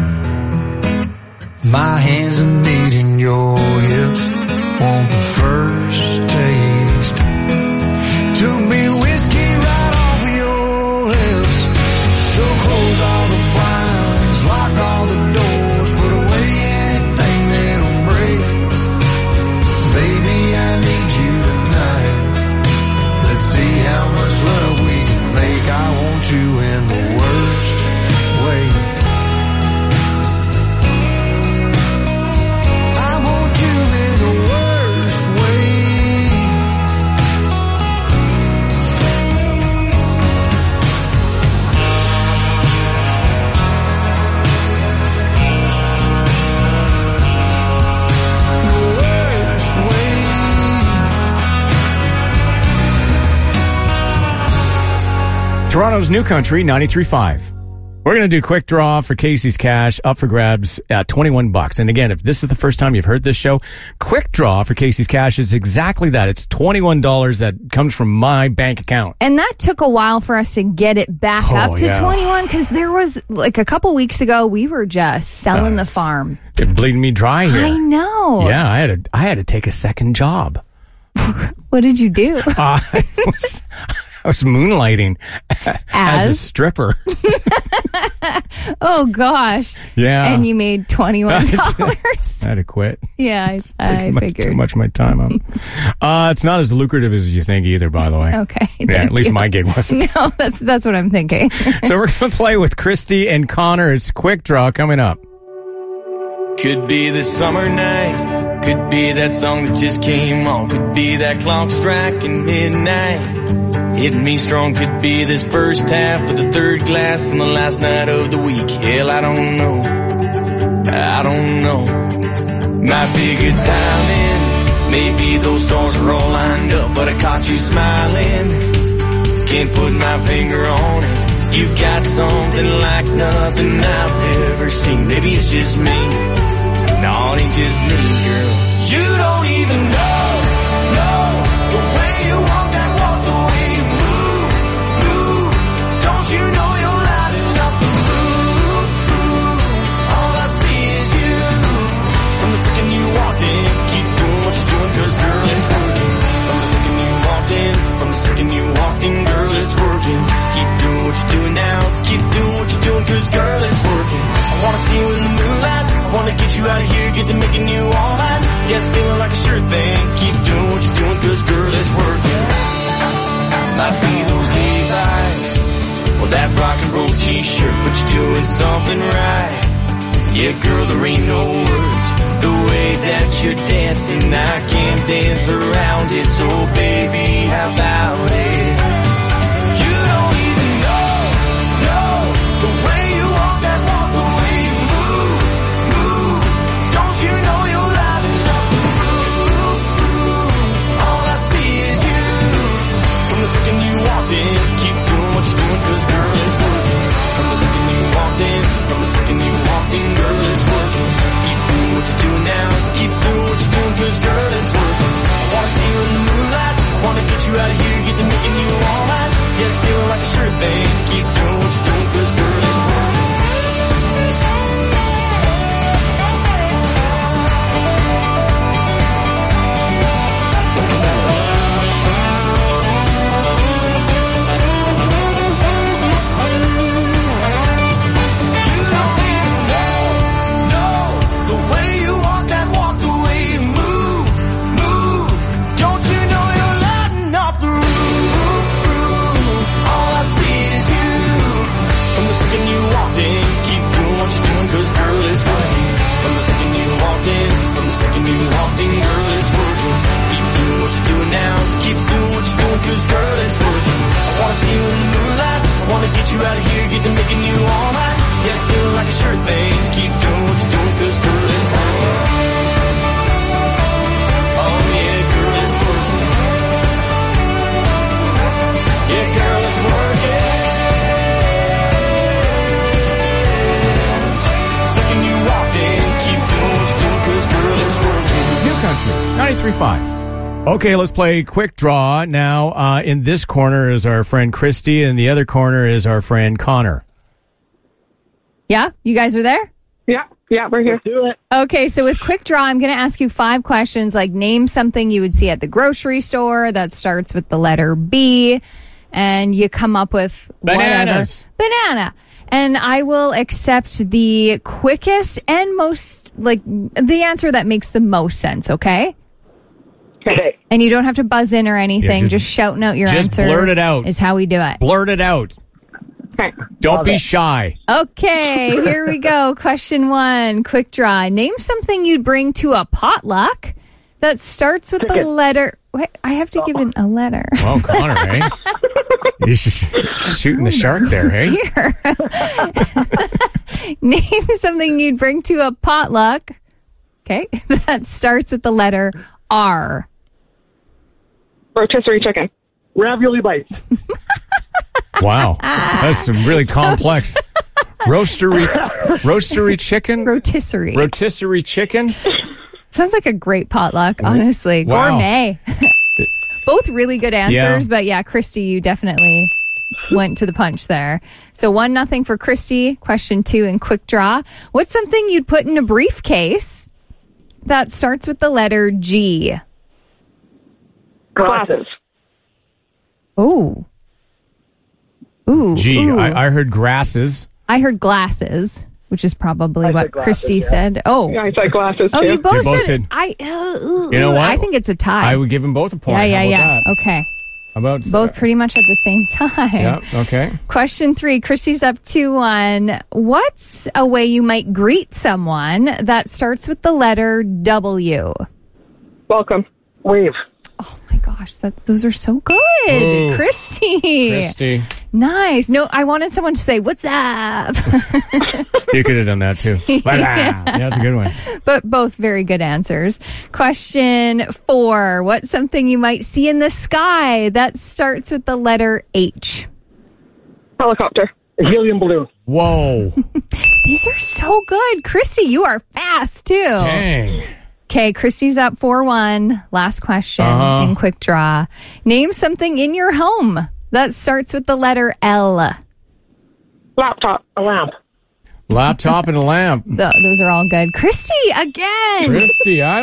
My hands are needing your hips. Want the first taste to be whiskey right off your lips. So close all the blinds, lock all the doors, put away anything that'll break. Baby, I need you tonight. Let's see how much love we can make. I want you in the worst way. I want you in the worst way. Toronto's New Country 93.5. We're going to do quick draw for Casey's Cash, up for grabs at $21. And again, if this is the first time you've heard this show, quick draw for Casey's Cash is exactly that. It's $21 that comes from my bank account. And that took a while for us to get it back up to 21 because there was like a couple weeks ago we were just selling the farm. It bleeding me dry here. I know. Yeah, I had to take a second job. What did you do? I was moonlighting as a stripper. Oh gosh. Yeah. And you made $21. I had to quit. Yeah, I figured. Too much of my time up. It's not as lucrative as you think either, by the way. Okay. Yeah, at least my gig wasn't. No, that's what I'm thinking. So we're going to play with Christy and Connor. It's quick draw coming up. Could be the summer night. Could be that song that just came on. Could be that clock striking midnight. Hitting me strong. Could be this first half of the third glass on the last night of the week. Hell, I don't know. I don't know. Might be good timing. Maybe those stars are all lined up, but I caught you smiling. Can't put my finger on it. You've got something like nothing I've ever seen. Maybe it's just me. No, it ain't just me, girl. You don't even know the way you walk that walk, the way you move. Don't you know you're lighting up the room? All I see is you. From the second you walked in, keep doing what you're doing, 'cause girl, it's working. From the second you walked in, girl, it's working. Keep doing what you're doing now. Keep doing what you're doing, 'cause girl, it's working. I wanna see you in the moonlight. I wanna get you out of here, get to making you all mine. Yes, feeling like a sure thing. Keep doing what you're doing, 'cause girl, it's working. Might be those Levi's or that rock and roll t-shirt, but you're doing something right. Yeah, girl, there ain't no words. The way that you're dancing, I can't dance around it. So baby, how about it? You don't even know the way you walk that walk, the way you move. Don't you know you're lighting up the room? All I see is you. From the second you walked in, keep doing what you're doing, 'cause girl, it's working. From the second you walked in, girl, it's working. Keep doing what you're doing now. Keep doing what you're doing, 'cause girl, it's working. I wanna see you in the moonlight. I wanna get you out of here, get to making you all mine. Yes, feeling like a sure thing. Keep doing what you're doing, 'cause girl, it's working. The way you walk that walk, the way you move. 93.5. Okay, let's play quick draw. Now, in this corner is our friend Christy, and the other corner is our friend Connor. Yeah? You guys are there? Yeah, we're here. Let's do it. Okay, so with quick draw, I'm going to ask you 5 questions, like name something you would see at the grocery store that starts with the letter B, and you come up with Bananas. Whatever. Banana. And I will accept the quickest and most, the answer that makes the most sense, okay? Okay. And you don't have to buzz in or anything. Yeah, just shouting out your just answer. blurt it out. Is how we do it. Blurt it out. Okay. Don't be shy. Okay, here we go. Question 1, quick draw. Name something you'd bring to a potluck that starts with the letter... Wait, I have to give it a letter. Well, Connor, eh? He's just shooting the shark there, hey? Name something you'd bring to a potluck, okay, that starts with the letter R. Rotisserie chicken. Ravioli bites. Wow. That's some really complex. Roastery chicken? Rotisserie. Rotisserie chicken? Sounds like a great potluck, honestly. Wow. Gourmet. Both really good answers, Yeah. but yeah, Christy, you definitely went to the punch there. So 1-0 for Christy. Question 2 in quick draw. What's something you'd put in a briefcase that starts with the letter G? Glasses. Ooh. Ooh. Gee, ooh. I heard grasses. I heard glasses, which is probably what glasses, Christy said. Oh. Yeah, I said glasses, Oh, too. you both You both said, said- you know what? I think it's a tie. I would give them both a point. Yeah. How about that? Okay. How about Both pretty much at the same time. Yeah, okay. Question 3. Christy's up 2-1. What's a way you might greet someone that starts with the letter W? Welcome. Wave. Oh my gosh, those are so good. Ooh. Christy. Nice. No, I wanted someone to say, "What's up?" You could have done that too. Yeah, that's a good one. But both very good answers. Question 4. What's something you might see in the sky that starts with the letter H? Helicopter. A helium balloon. Whoa. These are so good. Christy, you are fast too. Dang. Okay, Christy's up 4-1. Last question in quick draw. Name something in your home that starts with the letter L. Laptop. A lamp. Laptop and a lamp. Those are all good. Christy, again. Christy,